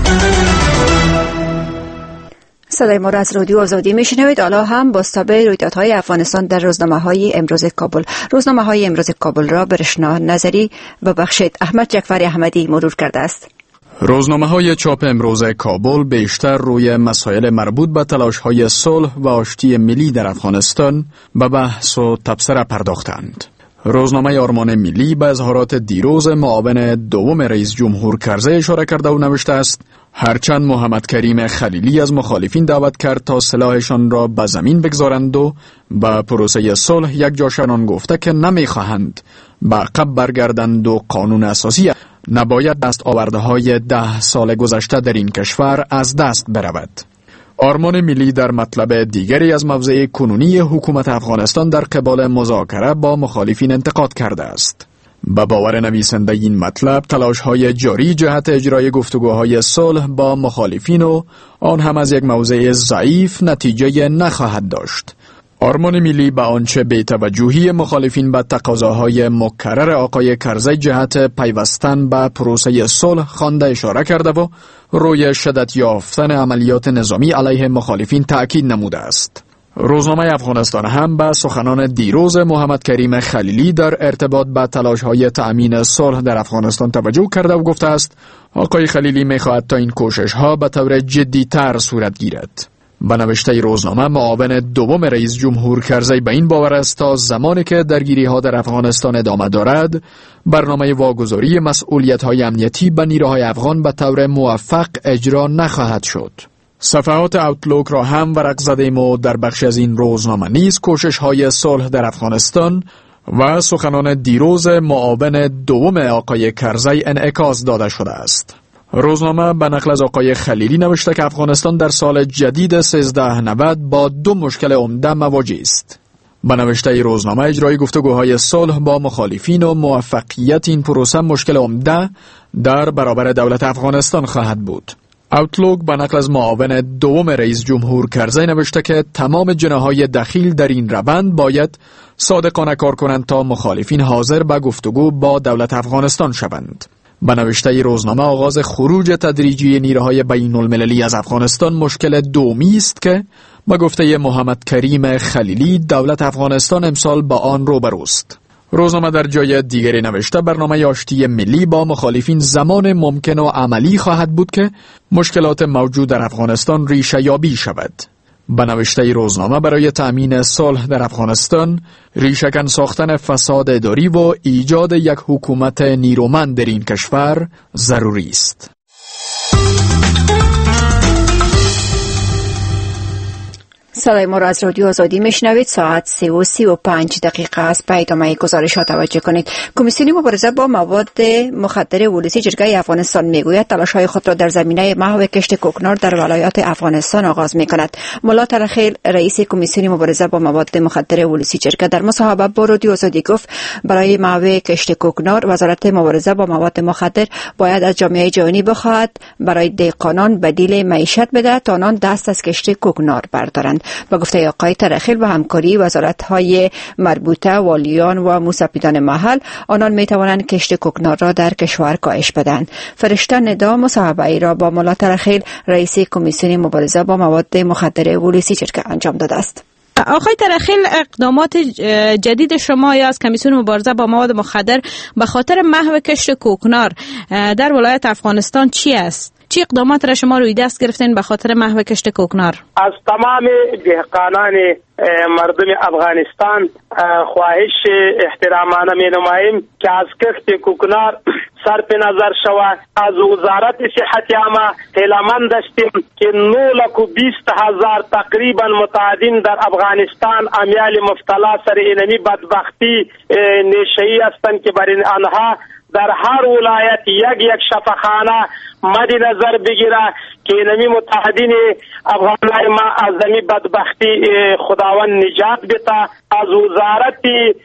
صدای ما را از رادیو آزادی میشنوید. حالا هم بازتاب رویدادهای افغانستان در روزنامه‌های امروز کابل. روزنامه‌های امروز کابل را برشنا نظری ببخشید احمد جعفری احمدی مرور کرده است. روزنامه‌های چاپ امروز کابل بیشتر روی مسائل مربوط به تلاش‌های صلح و آشتی ملی در افغانستان به بحث و تبصره پرداختند. روزنامه آرمان ملی به اظهارات دیروز معاون دوم رئیس جمهور کرزی اشاره کرده و نوشته است هرچند محمد کریم خلیلی از مخالفین دعوت کرد تا سلاحشان را به زمین بگذارند و به پروسه صلح یک جاشنان گفته که نمیخواهند به عقب برگردند و قانون اساسی نباید دست آورده های ده سال گذشته در این کشور از دست برود. آرمان ملی در مطلب دیگری از موضع کنونی حکومت افغانستان در قبال مذاکره با مخالفین انتقاد کرده است. به باور نویسنده این مطلب تلاش‌های جاری جهت اجرای گفتگوهای صلح با مخالفین و آن هم از یک موضع ضعیف نتیجه نخواهد داشت. آرمان ملی به آنچه بی‌توجهی مخالفین به تقاضاهای مکرر آقای کرزی جهت پیوستن به پروسه صلح خوانده اشاره کرده و روی شدت یافتن عملیات نظامی علیه مخالفین تأکید نموده است. روزنامه افغانستان هم به سخنان دیروز محمد کریم خلیلی در ارتباط با تلاش‌های تأمین صلح در افغانستان توجه کرده و گفته است آقای خلیلی می‌خواهد تا این کوشش‌ها به طور جدی‌تر صورت گیرد. به نوشته روزنامه معاون دوم رئیس جمهور کرزی به این باور است تا زمانی که درگیری‌ها در افغانستان ادامه دارد برنامه واگذاری مسئولیت‌های امنیتی به نیروهای افغان به طور موفق اجرا نخواهد شد. صفحات اوتلوک را هم ورق زدیم و در بخش از این روزنامه نیز کوشش‌های صلح در افغانستان و سخنان دیروز معاون دوم آقای کرزی انعکاس داده شده است. روزنامه به نقل از آقای خلیلی نوشته که افغانستان در سال جدید سیزده نود با دو مشکل عمده مواجه است. به نوشته روزنامه اجرای گفتگوهای صلح با مخالفین و موفقیت این پروسه مشکل عمده در برابر دولت افغانستان خواهد بود. اوتلوک به نقل از معاون دوم رئیس جمهور کرزی نوشته که تمام جناح‌های دخیل در این روند باید صادقانه کار کنند تا مخالفین حاضر به گفتگو با دولت افغانستان شوند. به نوشته روزنامه آغاز خروج تدریجی نیروهای بین المللی از افغانستان مشکل دومی است که با گفته محمد کریم خلیلی دولت افغانستان امسال با آن روبروست. روزنامه در جای دیگری نوشته برنامه آشتی ملی با مخالفین زمان ممکن و عملی خواهد بود که مشکلات موجود در افغانستان ریشه یابی شود. به نوشته روزنامه برای تأمین صلح در افغانستان ریشه‌کن ساختن فساد اداری و ایجاد یک حکومت نیرومند در این کشور ضروری است. صدای ما را از رادیو آزادی میشنوید. ساعت سه و سی و پنج دقیقه است. به ادامه گزارشات توجه کنید. کمیسیون مبارزه با مواد مخدر ولسی جرگه افغانستان میگوید تلاش‌های خود را در زمینه محو کشت کوکنار در ولایات افغانستان آغاز میکند. ملا ترخیل رئیس کمیسیون مبارزه با مواد مخدر ولسی جرگه در مصاحبه با رادیو آزادی گفت برای محو کشت کوکنار وزارت مبارزه با مواد مخدر باید از جامعه جهانی بخواهد برای دهقانان بدیل معیشت بده تا آنان دست از کشت کوکنار بردارند. با گفته آقای ترخیل با همکاری وزارت‌های مربوطه، والیان و موسپیدان محل آنان می‌توانند کشت کوکنار را در کشور کاهش بدهند. فرشته ندا مصاحبه ای را با ملا ترخیل رئیس کمیسیون مبارزه با مواد مخدر ولسی جرگه انجام داده است. آقای ترخیل، اقدامات جدید شما یا از کمیسیون مبارزه با مواد مخدر به خاطر محو کشت کوکنار در ولایت افغانستان چی است؟ چی اقدامات را شما روی دست گرفتین به خاطر محو کشت کوکنار؟ از تمام دهقانان مردم افغانستان خواهش احترامانه می نماییم که از کشت کوکنار صرف نظر شود. از وزارت صحت عامه اطلاعمند هستیم که نه لک و بیست هزار تقریبا متعدین در افغانستان امیال مبتلا سر اینمی بدبختی نشئی هستند که برای آنها در هر ولایت یک یک شفاخانه مد نظر بگیره که اینمی متحدین افغانای ما از زمین بدبختی خداوند نجات بده. از وزارت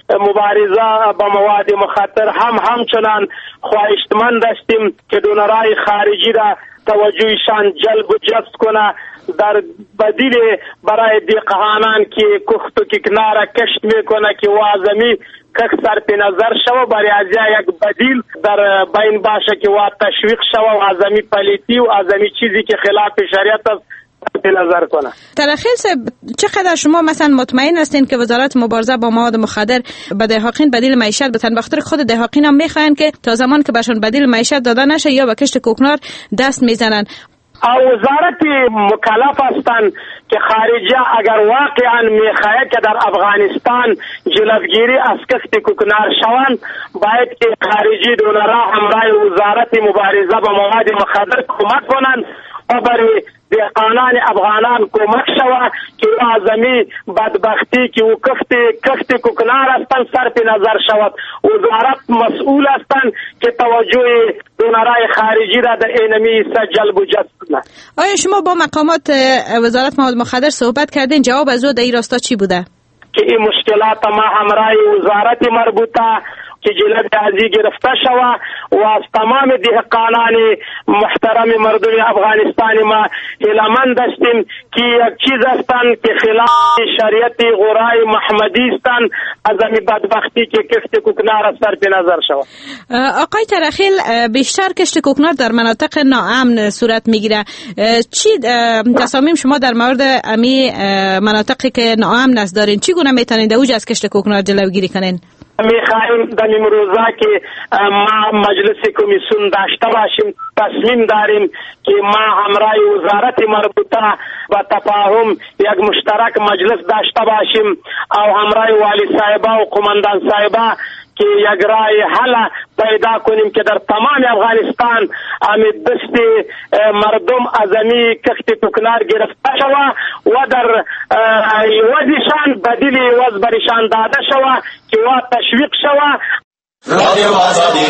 مبارزه با مواد مخدر هم همچنان خواهشمند هستیم که دونرای خارجی را توجهشان جلب و جذب کنه در بدیل برای دهقانان که کخت و ککنار کشت میکنه که وازمی که صرف نظر شو برای از یک بدیل در بین باشه که وا تشویق شو و ازمی پلیتی و ازمی چیزی که خلاف شریعت است به نظر کنه. ترخیل صاحب، چقدر شما مثلا مطمئن هستین که وزارت مبارزه با مواد مخدر به دهقان بدیل معیشت بدن؟ بخاطر خود دهقان هم میخواین که تا زمان که بهشون بدیل معیشت داده نشه یا به کشت کوکنار دست میزنن. وزارت مکلف هستند که خارجه اگر واقعا میخواهد که در افغانستان جلوگیری از کشت کوکنار شوند باید که خارجی دونرها همراه وزارت مبارزه با مواد مخدر کمک کنند و برای دهقانان افغانان کمک شود که اعظمی بدبختی که او کشت کشت کوکنار هستند صرف نظر شود. وزارت مسئول هستند که توجه دونرهای خارجی را در اینمی جلب و جذب کنند. آیا شما با مقامات وزارت مواد مخدر صحبت کردین؟ جواب از او در این راستا چی بوده؟ که این مشکلات ما همراه وزارت مربوطه که جلد ازی گرفته شود و از تمام دهقانان محترم مردم افغانستان ما اعلامند هستیم که یک چیز هستند که خلاف شریعت غرای محمدی هستند از این بدبختی که کشت کوکنار صرف نظر شود. آقای ترخیل، بیشتر کشت کوکنار در مناطق ناامن صورت میگیره. چی تصامیم شما در مورد امی مناطقی که ناامن است دارین؟ چی گونه میتونید اوج از کشت کوکنار جلوگیری کنین؟ میخواهیم در این روزا که ما مجلس کمیسیون داشته باشیم تصمیم داریم که ما همراه وزارت مربوطه و تفاهم یک مشترک مجلس داشته باشیم او همراه والی صاحبه و قماندان صاحبه که یک رای حل پیدا کنیم که در تمام افغانستان امی دست مردم از امی کشت کوکنار گرفته شود و در وزشان بدیل وز برشان داده شود که و تشویق شود. رادیو آزادی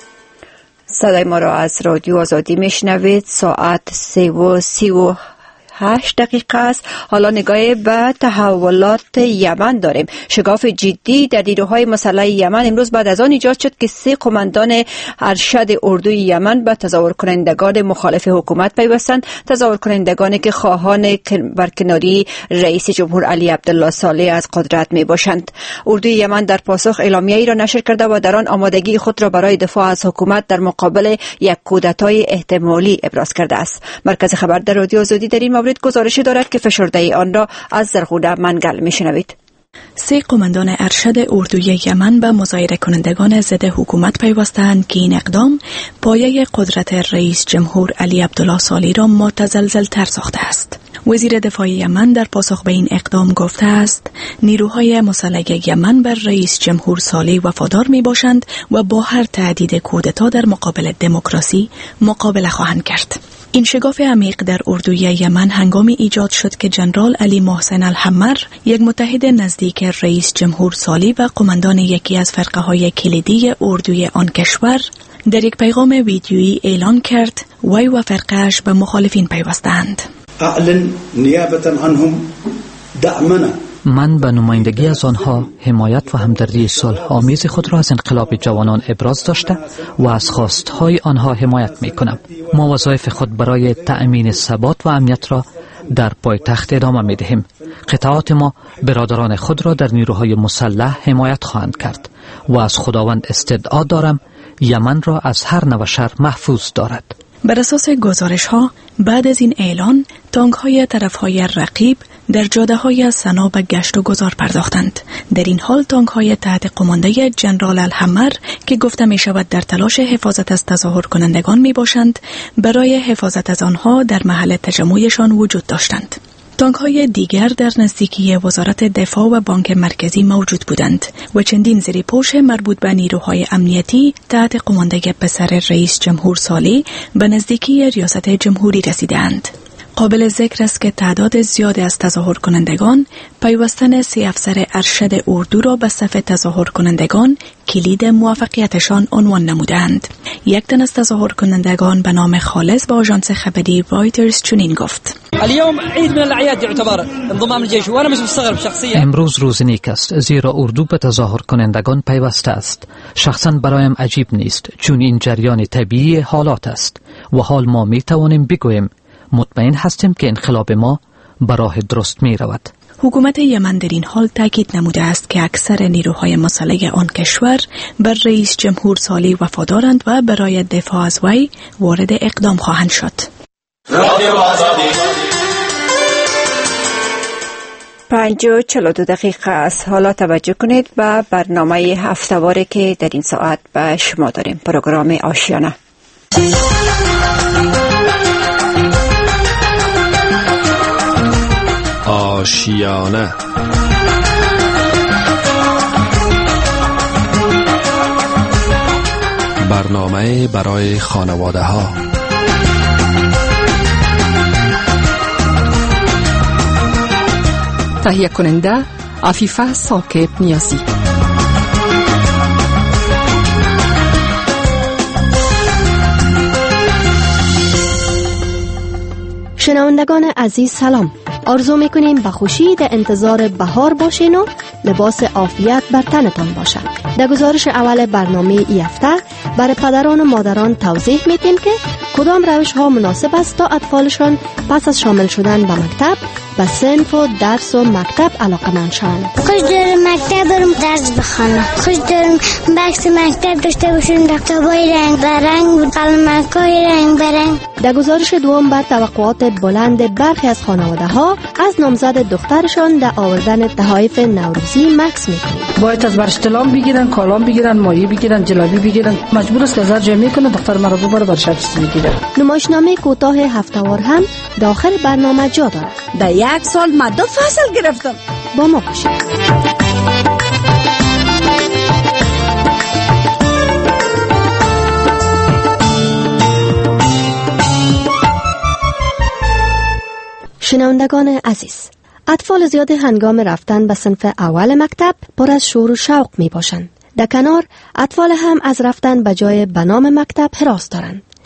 صدای ما را از رادیو آزادی میشنوید. ساعت سه و سی و هشت دقیقه است. حالا نگاه به تحولات یمن داریم. شگاف جدی در نیروهای مسلح یمن امروز بعد از آن ایجاد شد که سه قماندان ارشد اردوی یمن به تظاهر کنندگان مخالف حکومت پیوستند. تظاهر کنندگانی که خواهان برکناری رئیس جمهور علی عبدالله صالح از قدرت می باشند. اردوی یمن در پاسخ اعلامیه‌ای را نشر کرده و در آن آمادگی خود را برای دفاع از حکومت در مقابل یک کودتای احتمالی ابراز کرده است. مرکز خبر در رادیو آزادی در این مورد گزارش دارد که فشرده آن را از زرغوده منگل میشنوید. سه قماندان ارشد اردوی یمن به مظاهره کنندگان ضد حکومت پیوستند که این اقدام پایه قدرت رئیس جمهور علی عبدالله صالح را متزلزل تر ساخته است. وزیر دفاع یمن در پاسخ به این اقدام گفته است نیروهای مسلح یمن بر رئیس جمهور صالح وفادار می باشند و با هر تهدید کودتا در مقابل دموکراسی مقابله خواهند کرد. این شگاف عمیق در اردوی یمن هنگامی ایجاد شد که جنرال علی محسن الحمر، یک متحد نزدیک رئیس جمهور صالح و قماندان یکی از فرقه های کلیدی اردوی آن کشور، در یک پیغام ویدیویی اعلان کرد وی و فرقه‌اش به مخالفین پیوستند. اعلن نیابتا عنهم دعمنا. من به نمایندگی از آنها حمایت و همدردی صلح‌آمیز خود را از انقلاب جوانان ابراز داشته و از خواستهای آنها حمایت می کنم. ما وظایف خود برای تأمین ثبات و امنیت را در پایتخت ادامه می دهیم. قطعات ما برادران خود را در نیروهای مسلح حمایت خواهند کرد و از خداوند استدعا دارم یمن را از هر نوع شر محفوظ دارد. بر اساس گزارش ها بعد از این اعلان تانک های طرف های رقیب در جاده های سنا به گشت و گذار پرداختند. در این حال تانک های تحت قمانده جنرال الحمر که گفته می شود در تلاش حفاظت از تظاهر کنندگان می باشند برای حفاظت از آنها در محل تجمعشان وجود داشتند. تانک های دیگر در نزدیکی وزارت دفاع و بانک مرکزی موجود بودند و چندین زیرپوش مربوط به نیروهای امنیتی تحت قمانده پسر رئیس جمهور صالح به نزدیکی ریاست جمهوری رسیدند. قابل ذکر است که تعداد زیاد از تظاهر کنندگان پیوستن سه افسر ارشد اردو را به صف تظاهر کنندگان کلید موفقیتشان عنوان نمودند. یک تن از تظاهر کنندگان به نام خالص با آژانس خبری رایترز چنین گفت: اليوم عيد من الاعياد يعتبر انضمام الجيش وانا مش مستغرب شخصيا. امروز روز نیک است زیرا اردو به تظاهر کنندگان پیوسته است. شخصا برایم عجیب نیست چون این جریان طبیعی حالات است و حال ما می توانیم بگوییم مطمئن هستیم که انقلاب ما به راه درست می رود. حکومت یمن در این حال تاکید نموده است که اکثر نیروهای مسلح آن کشور بر رئیس جمهور صالح وفادارند و برای دفاع از وی وارد اقدام خواهند شد. پنج و چل و دو دقیقه است. حالا توجه کنید به برنامه هفته‌واره که در این ساعت به شما داریم. پروگرام آشیانه. آشیانه برنامه برای خانواده ها. تهیه کننده عفیفه ساکب نیازی. شنوندگان عزیز سلام. آرزو میکنیم به خوشی در انتظار بهار باشین و لباس عافیت بر تنتان باشه. در گزارش اول برنامه ای هفته برای پدران و مادران توضیح میدیم که کدام روش ها مناسب است تا اطفالشان پس از شامل شدن به مکتب به صنف و درس و مکتب علاقه‌مند شوند. خوش دارم مکتب برم درس بخونم. خوش دارم بکس مکتب داشته باشم، کتابای رنگ برنگ و قلمک‌های رنگ برنگ. در گزارش دوم بر توقعات بلند برخی از خانواده ها از نامزد دخترشان در آوردن تحائف نوروزی مکس میکنیم. باید از برشتلام بگیرن، کالام بگیرن، مایه بگیرن، جلابی بگیرن. مجبور است لذت جمع کنه دختر مرا ببره بر شخص بگیره. نمایشنامه کوتاه هفته‌وار هم داخل برنامه جا دارد. در یک سال من دو فصل گرفتم. با ما باشید. شنوندگان عزیز، اطفال زیاد هنگام رفتن به صنف اول مکتب پر از شور و شوق می باشند. در کنار اطفال هم از رفتن به جای به نام مکتب هراس دارند.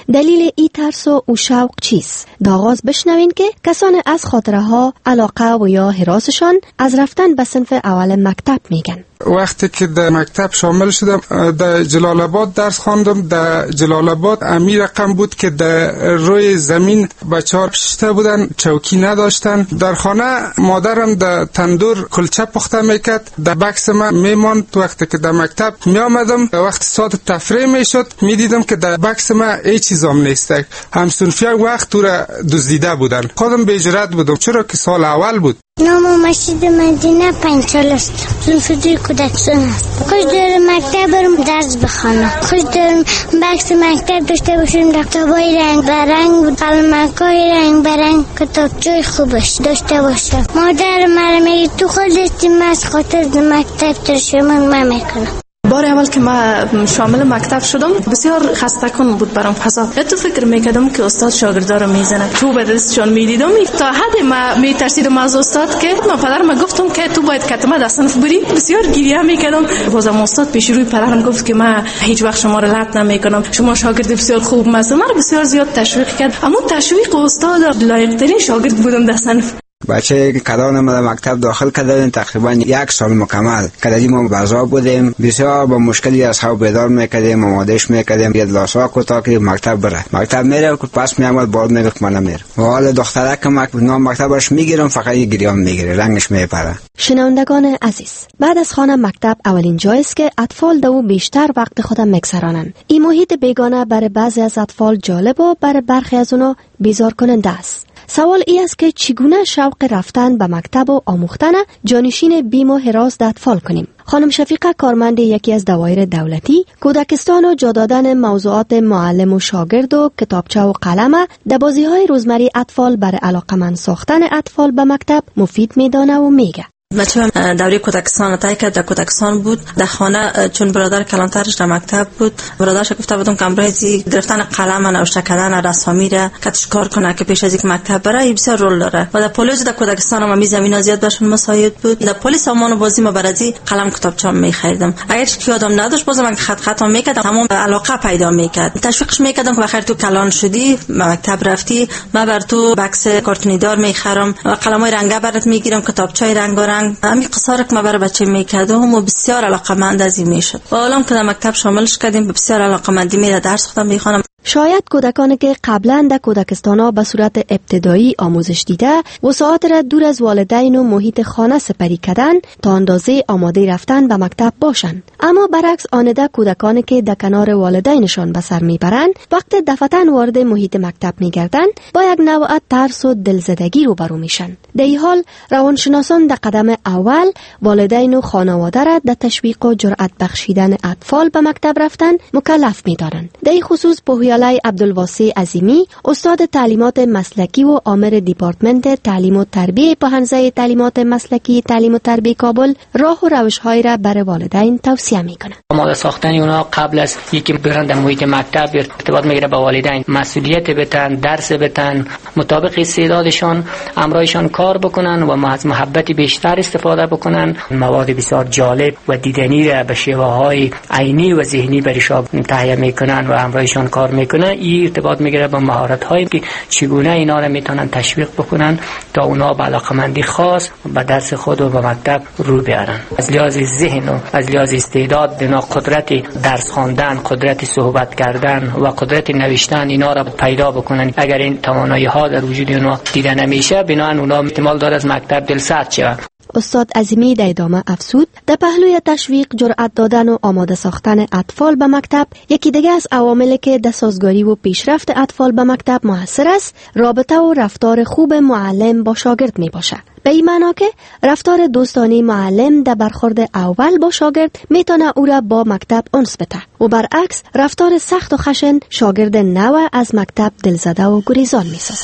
دلیل ای ترس و او شوق چیست؟ در آغاز بشنوین که کسان از خاطره ها، علاقه و یا هراسشان از رفتن به صنف اول مکتب میگن. وقتی که در مکتب شامل شدم، در جلال آباد درس خواندم. در جلال آباد امی رقم بود که در روی زمین بچه ها پیشته بودن، چوکی نداشتن. در خانه مادرم در تندور کلچه پخته میکرد، در بکس من میماند. وقتی که در مکتب می آمدم، وقتی ساعت تفریح میشد میدیدم که در بکس من ای چیزام نیسته. همسنفیان وقت تو را دزدیده بودن. خودم بی جرأت بودم، چرا که سال اول بود. نام مسجد مدینه پنج سال است. سنفدی کودکستان است. خوش دارم مکتب برم درس بخوانم. خوش دارم بکس مکتب داشته باشم، کتابای رنگ برنگ، قلمکای رنگ برنگ، کتابچه خوبش داشته باشم. مادر مرا میگه تو خودت از خاطر مکتب ترشمن من میکنم. بار اول که ما شامل مکتب شدم بسیار خسته کن بود برام فضا. تو فکر میکردم که استاد شاگردا رو میزنه، تو به دستشون میدیدم تا حد ما میترسیدم از استاد که ما پدرم گفتم که تو باید کتمه در صنف بری. بسیار گریه میکردم. بازم استاد پیش روی پدرم گفت که ما هیچ وقت شما رو لط نمیکنم، شما شاگرد بسیار خوب هستید. من بسیار زیاد تشویق کرد. اما تشویق استاد لایق ترین شاگرد بودم در صنف. بچه که کدام ما مکتب داخل کردن تقریبا یک سال مکمل کدایی ما بازار بودیم. بسیار با مشکلی از خواب بیدار میکردیم، آمادهش میکردیم یه لاسا کوتا که مکتب بره. مکتب میره که پس میامد باز میگفت من نمیرم. و حال دختره که نام مکتبش میگیرم فقط یه گریام میگیره، رنگش میپره. شنوندگان عزیز، بعد از خانه مکتب اولین جایی است که اطفال دو بیشتر وقت خودم میگذرانند. این محیط بیگانه برای بعضی از اطفال جالب و برای برخی از اونا بیزار کننده است. سوال ای است که چگونه شوق رفتن به مکتب و آموختن جانشین بیم و هراس در اطفال کنیم. خانم شفیقه کارمند یکی از دوایر دولتی، کودکستان و جا دادن موضوعات معلم و شاگرد و کتابچه و قلم در بازی‌های روزمره اطفال برای علاقمند ساختن اطفال به مکتب مفید می‌دانه و میگه. بچه دوره کودکستان تا که در کودکستان بود، در خانه چون برادر کلانترش در مکتب بود، برادرش گفته بودم که امروزی گرفتن قلم نوشته کردن رسامی را کتش کار کنه که پیش از اینکه مکتب بره بسیار رول داره. و در پلیس در کودکستان ما میز زمین زیاد بهشون مساعد بود. در پلیس سامان بازی ما برازی قلم کتابچه می‌خریدم. اگر که یادم نداشت بازم خط خطا میکردم، تمام علاقه پیدا میکرد. تشویقش میکردم که بخیر تو کلان شدی مکتب رفتی، من بر تو بکس کارتونی دار میخرم و قلمای رنگه برات میگیرم، کتابچه‌ای رنگارنگ. همین قصار که ما برای بچه میکردم و بسیار علاقمند از این میشد. و حالا که در مکتب شاملش کردیم بسیار علاقمندی میره درس خودم میخوانم. شاید کودکانی که قبلا در کودکستان‌ها به صورت ابتدایی آموزش دیده وسعات را دور از والدین و محیط خانه سپری کردن تا اندازه آماده رفتن به مکتب باشند. اما برعکس آنده کودکانی که در کنار والدینشان به سر میبرند وقت دفعتاً وارد محیط مکتب میگردند با یک نوع ترس و دلزدگی روبرو میشن. در این حال روانشناسان در قدم اول والدین و خانواده را در تشویق و جرأت بخشیدن اطفال به مکتب رفتن مکلف می‌دارند. در این خصوص پوهیالای عبدالواسع عظیمی، استاد تعلیمات مسلکی و آمر دیپارتمنت تعلیم و تربیه پاهنزه تعلیمات مسلکی تعلیم و تربیه کابل راه و روش‌های را برای والدین توصیه می‌کنند. آماده ساختن اونا قبل از اینکه برن در محیط مکتب ارتباط میگیره با والدین، مسئولیت بتن، درس بتن، مطابق استعدادشان همراهشان کار بکنن و از محبت بیشتر استفاده بکنن. مواد بسیار جالب و دیدنی را به شیوه‌های عینی و ذهنی برایشان تهیه میکنن و همراهشان کار میکنن. این ارتباط میگیره با مهارت‌هایی که چگونه اینا را میتونن تشویق بکنن تا اونا با علاقمندی خاص به درس خود و به مکتب رو بیارن. از لحاظ ذهن و از لحاظ استعداد اینا قدرت درس خواندن، قدرت صحبت کردن و قدرت نوشتن اینا را پیدا بکنن. اگر این توانایی‌ها در وجود اونا دیده نمیشه بنابراین اونا احتمال داره از مکتب دلسرد شوند. استاد عظیمی در ادامه افزود در پهلوی تشویق، جرأت دادن و آماده ساختن اطفال به مکتب یکی دیگه از عواملی که در سازگاری و پیشرفت اطفال به مکتب موثر است رابطه و رفتار خوب معلم با شاگرد می باشه. به این معنا که رفتار دوستانه معلم در برخورد اول با شاگرد میتونه او را با مکتب انس بده و برعکس رفتار سخت و خشن شاگرد نو از مکتب دلزده و گریزان میسازه.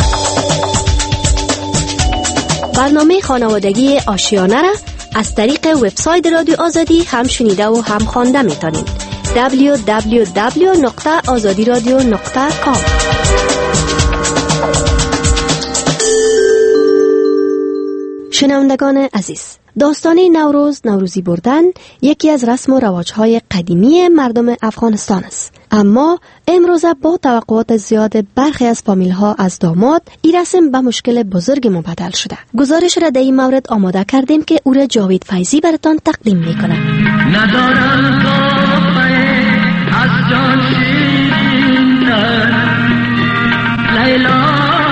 برنامه خانوادگی آشیانه را از طریق وبسایت رادیو آزادی هم شنیده و هم خوانده میتونید. دبلیو دبلیو دبلیو نقطه آزادی رادیو نقطه کام. شنوندگان عزیز، داستان نوروز، نوروزی بردن، یکی از رسم و رواج‌های قدیمی مردم افغانستان است. اما امروزه با توقعات زیاد برخی از فامیل ها از داماد این رسم به مشکل بزرگ مبدل شده. گزارش را در این مورد آماده کردیم که او را جاوید فیضی براتان تقدیم میکنه. ندارم از جان لیلا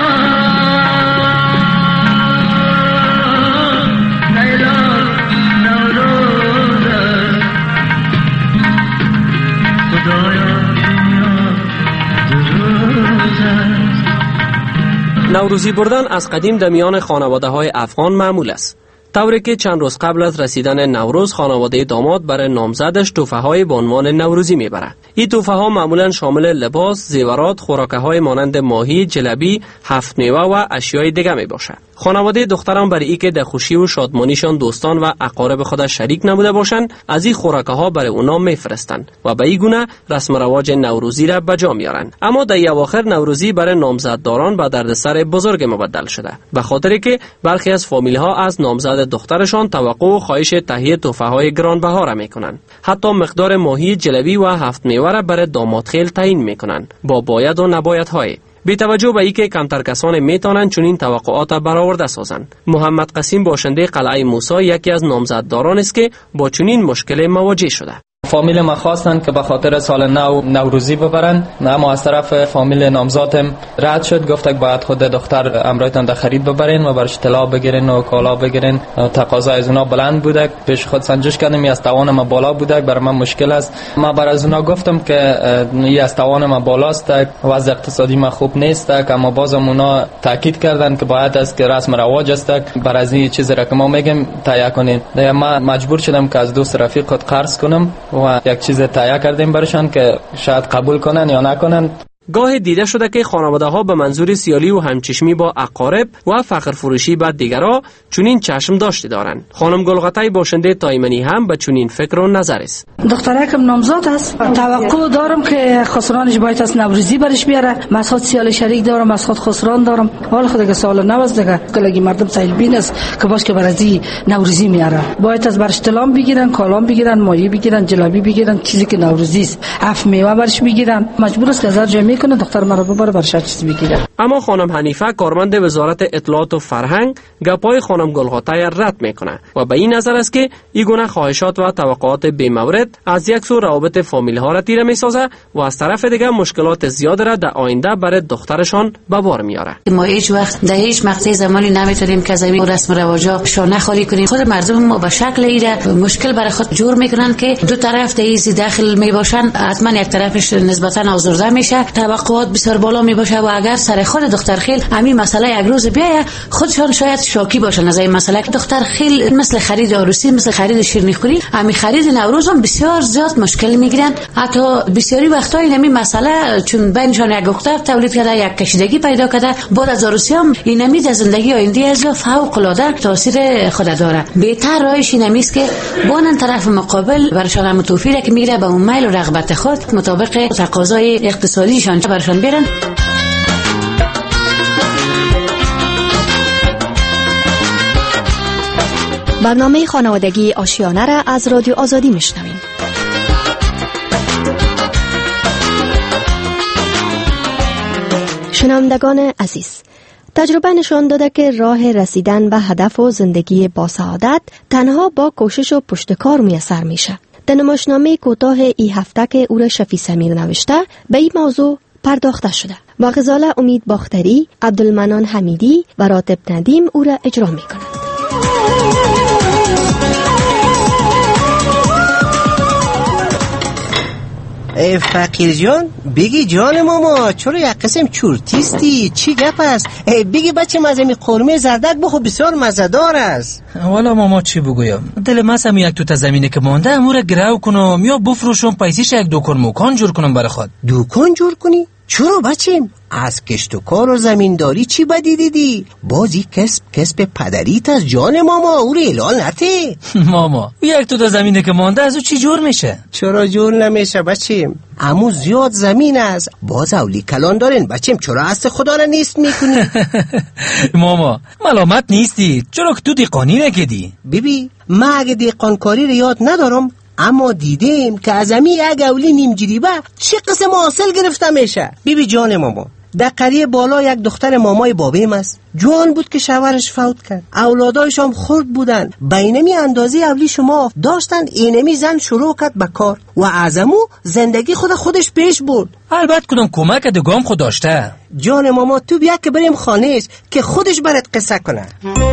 نوروزی بردن از قدیم در میان خانواده های افغان معمول است. طوری که چند روز قبل از رسیدن نوروز خانواده داماد برای نامزدش تحفه های به عنوان نوروزی میبره. این تحفه ها معمولا شامل لباس، زیورات، خوراکه های مانند ماهی، جلبی، هفت میوه و اشیای دیگه می باشه. خانواده دختران برای ای که در خوشی و شادمانیشان دوستان و اقارب خودش شریک نبوده باشند، از این خوراکه ها برای اونا میفرستند و به این گونه رسم رواج نوروزی را به جا میارن. اما در اواخر نوروزی برای نامزدداران به دردسر بزرگ مبدل شده، به خاطری که برخی از فامیل ها از نامزد دخترشان توقع و خواهش تهیه تحفه های گرانبها را میکنند. حتی مقدار ماهی، جلبی و هفت میوه را برای دامادخیل تعیین میکنند با باید و نباید های. بی توجه به اینکه کمتر کسان میتونن چنین توقعات برآورده سازند. محمد قسیم باشنده قلعه موسی یکی از نامزدداران است که با چنین مشکل مواجه شده. فامیل ما خواستن که به خاطر سال نو نوروزی ببرن، اما از طرف فامیل نامزادم رد شد. گفت که باید خود دختر امرایتان در خرید ببرین و برش طلا بگیرین و کالا بگیرین. تقاضا از اونا بلند بوده. پیش خود سنجش کردم از توان ما بالا بوده، برای من مشکل است. ما بر از اونا گفتم که این از توان ما بالاست، وضع اقتصادی ما خوب نیست، اما بازم اونا تاکید کردن که باید است که رسم رواج است، بر از این چیز را که ما میگیم تهیه کنین. ما مجبور شدم که از دوست رفیق خود قرض کنم و یک چیز تهیه کردیم برشان که شاید قبول کنن یا نکنن. گاهی دیده شده که خانواده ها به منظور سیالی و همچشمی با اقارب و فخر فروشی به دیگرها چنین چشم داشته دارند. خانم گلغتای باشنده تایمنی هم به چنین فکر و نظر است. دخترکم نامزاد است، توقع دارم که خسرانش باید از نوروزی برش بیاره. مسعود سیال شریک دارم، مسعود خسران دارم. حال خود که سال نو است دیگه، کلگی مردم سایل بین است که باش که برازی نوروزی میاره. باید از برش تلام بگیرن، کالام بگیرن، ماهی بگیرن، جلبی بگیرن، چیزی که نوروزی است. هفت میوه برش بگیرن. مجبور است که هزار جای کنه دختر مرا ببره برشت چیز بگیره. اما خانم حنیفه کارمند وزارت اطلاعات و فرهنگ گپای خانم گلغاتای رد میکنه و به این نظر است که این گونه خواهشات و توقعات بی مورد از یک سو روابط فامیل ها را تیره میسازه و از طرف دیگه مشکلات زیاد را در آینده برای دخترشان به بار میاره. ما هیچ وقت در هیچ مقطع زمانی نمیتونیم که از این رسم رواجا شانه خالی کنیم. خود مردم ما به شکل ایره مشکل برای خود جور میکنن که دو طرف در این داخل میباشن، حتما یک طرفش نسبتا آزرده میشه، توقعات بسیار بالا می باشه و اگر سر خود دختر خیل همین مسئله یک روز بیاید خودشان شاید شاکی باشن از این مسئله. دختر خیل مثل خرید عروسی، مثل خرید شیرینی خوری، همین خرید نوروز هم بسیار زیاد مشکل میگیرن. حتی بسیاری وقتا این همین مسئله چون بینشان یک دختر تولید کرده، یک کشیدگی پیدا کرده، بعد از عروسی هم این همین در زندگی آینده از فوق العاده تاثیر خود داره. بهتر راهش این است که بانن طرف مقابل برشان هم توفیق که میگیره به اون میل و رغبت خود مطابق تقاضای اقتصادیشان برشان برن. برنامه خانوادگی آشیانه را از رادیو آزادی میشنویم. شنوندگان عزیز، تجربه نشان داده که راه رسیدن به هدف و زندگی با سعادت تنها با کوشش و پشتکار میسر میشه. در نمایشنامه کوتاه ای هفته که او را شفیع سمیر نوشته به این موضوع پرداخته شده. با غزاله امید باختری، عبدالمنان حمیدی و راتب ندیم او را اجرا میکنند. ای فقیر جان، بگی جان ماما چرا یک قسم چورتیستی؟ چی گپ است؟ بگی بچه مزمی قرمه زردک بخو بسیار مزدار است. والا ماما چی بگویم، دل ماسم یک تو تا زمینه که مانده امور گراو کنم یا بفروشم پیسیش یک دکان مکان جور کنم برای خود. دکان جور کنی؟ چرا بچیم؟ از کشت و کار و زمینداری چی بدی دیدی؟ بازی کسب کسب پدریت از جان ماما، او رو اعلان نته. ماما یک تو تا زمینه که مانده از او چی جور میشه؟ چرا جور نمیشه بچیم؟ امو زیاد زمین است، باز اولی کلان دارن بچیم، چرا است خدا را نیست میکنی؟ ماما ملامت نیستی، چرا که تو دیقانی نکدی؟ ببی ما اگه دیقانکاری رو یاد ندارم، اما دیدیم که از امی یک اولی نیم جریبه چه قسم حاصل گرفته میشه. بی بی جان ماما، در قریه بالا یک دختر مامای بابیم است، جوان بود که شوهرش فوت کرد، اولادایش هم خرد بودن، بینمی اندازه اولی شما داشتن. اینمی زن شروع کرد به کار و ازمو زندگی خود خودش پیش برد. البته کدوم کمک دگام خود داشته. جان ماما تو بیا که بریم خانهش که خودش برات قصه کنه.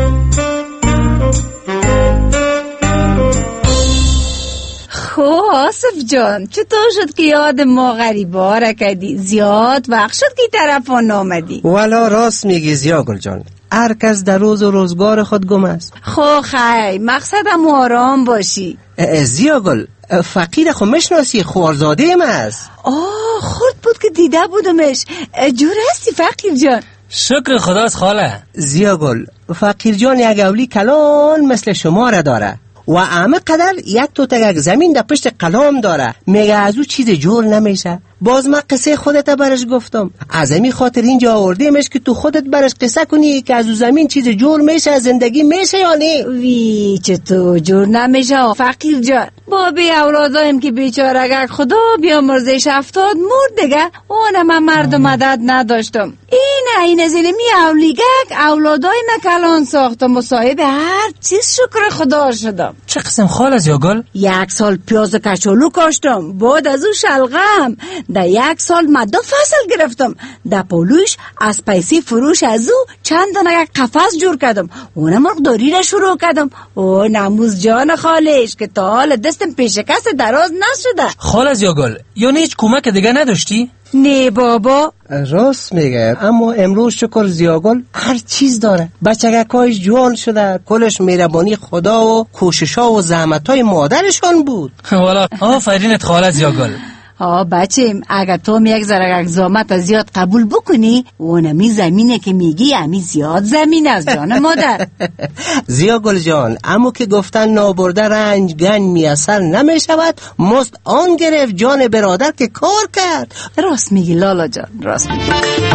خب آصف جان، چطور شد که یاد ما غریبا را کردی؟ زیاد وقت شد که طرفان نامدی. والا راست میگی زیاگل جان، هر کس در روز و روزگار خود گم است. خب خی مقصدم آرام باشی. زیاگل فقیر خو مشناسی، خوارزاده ایم است. آه خورد بود که دیده بودمش. جور هستی فقیر جان؟ شکر خداست خاله. زیاگل فقیر جان یک اولی کلان مثل شما را داره و همه قدر یک تو تگک زمین در پشت قلام داره. میگه از او چیز جور نمیشه. باز من قصه خودت برش گفتم، از همین خاطر اینجا آوردیمش که تو خودت برش قصه کنی که از او زمین چیز جور میشه، زندگی میشه یا نه. وی چطور جور نمیشه فقیر جان؟ بابی اولادایم که بیچارگک خدا بیامرزش افتاد مرد دیگه، اون من مرد و مدد نداشتم. این این زلمی اولیگک اولادای مکلان ساختم و صاحب هر چیز شکر خدا شدم. چه قسم خاله زیاگل؟ یک سال پیاز کچالو کاشتم، بعد از او شلغم. در یک سال مدو فصل گرفتم. در پولوش از پیسی فروش از او چند دانه یک قفس جور کردم، اونم مرغداری را شروع کردم. او نموز جان خالش که تا حال دستم پیش کس دراز نشده. خاله زیاگل یعنی هیچ کمک دیگه نداشتی؟ نه بابا. راست میگه، اما امروز شکر زیاگل هر چیز داره. بچگکایش جوان شده، کلش مهربانی خدا و کوششا و زحمتای مادرشان بود. والا آفرینت خاله زیاگل. ها بچیم، اگر تو یک ذره زحمت زیاد قبول بکنی، اونمی زمینه که میگی امی زیاد زمین از جان مادر. زیاگل جان، اما که گفتن نابرده رنج گنج میسر نمیشود، مست آن گرفت جان برادر که کار کرد. راست میگی لالا جان، راست میگی.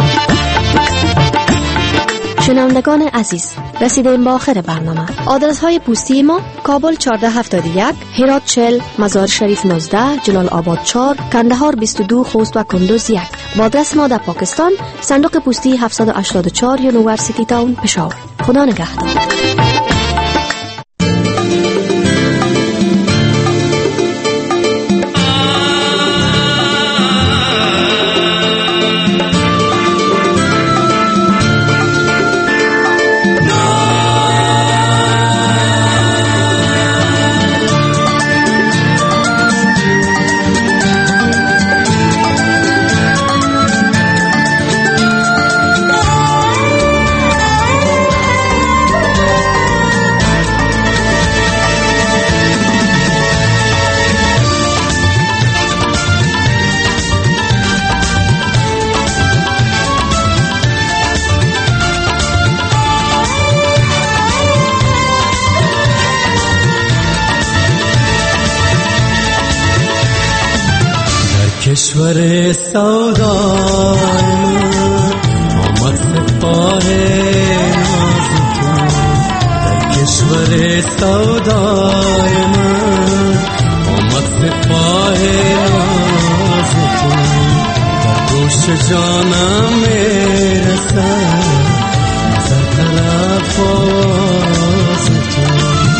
شنوندگان عزیز، رسیدیم به آخر برنامه. آدرس های پستی ما: کابل چهارده هفتاد و یک، هرات چهل، مزار شریف نوزده، جلال آباد چهار، کندهار بیست و دو، خوست و کندوز یک. با آدرس ما در پاکستان: صندوق پستی هفتصد و هشتاد و چهار، یونیورسیتی تاون، پشاور. خدا نگهدار. کشور سودا آمد سپاه ناز تو، در کشور سودای من آمد سپاه ناز تو، در گوش جانم میرسد نظر طرف آواز تو.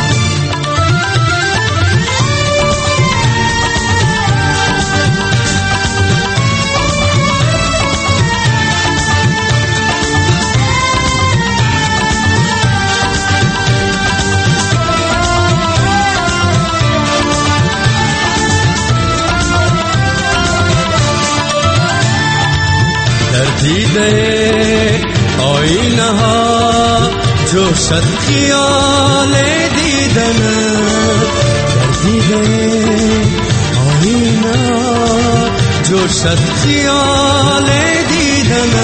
دیده آینه ها جوشد خیال دیدن، در دیده آینه ها جوشد خیال دیدن،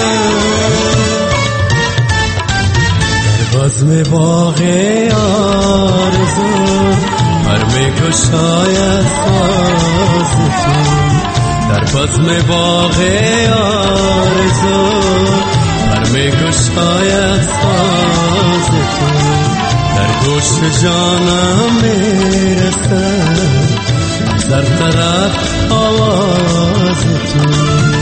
در بزم باغ آرزو هر می گشاید ساز تو، در بزم باغ آرزو هر می گشاید ساز تو، در گوش جانم میرسد هر طرف آواز تو.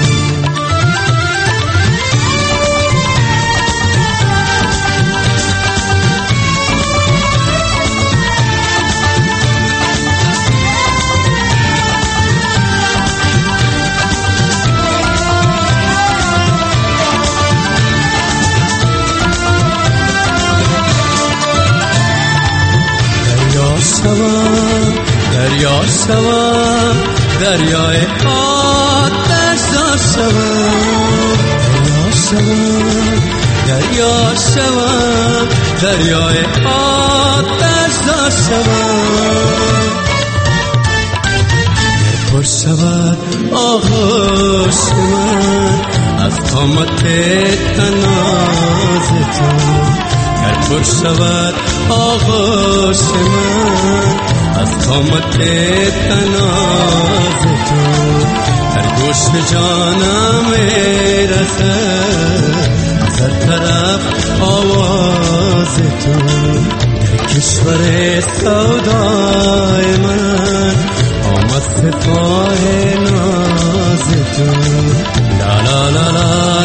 دریا شوم دریای آتش شوم، دریا شوم دریا شوم دریای آتش شوم. پر شود آغوش من از قامت تناز تو، گر پر شود آغوش من از قامت تناز تو، در گوش جانم میرسد از هر طرف آواز تو. در کشور سودای من آمد صفای ناز تو، لا لا لا لا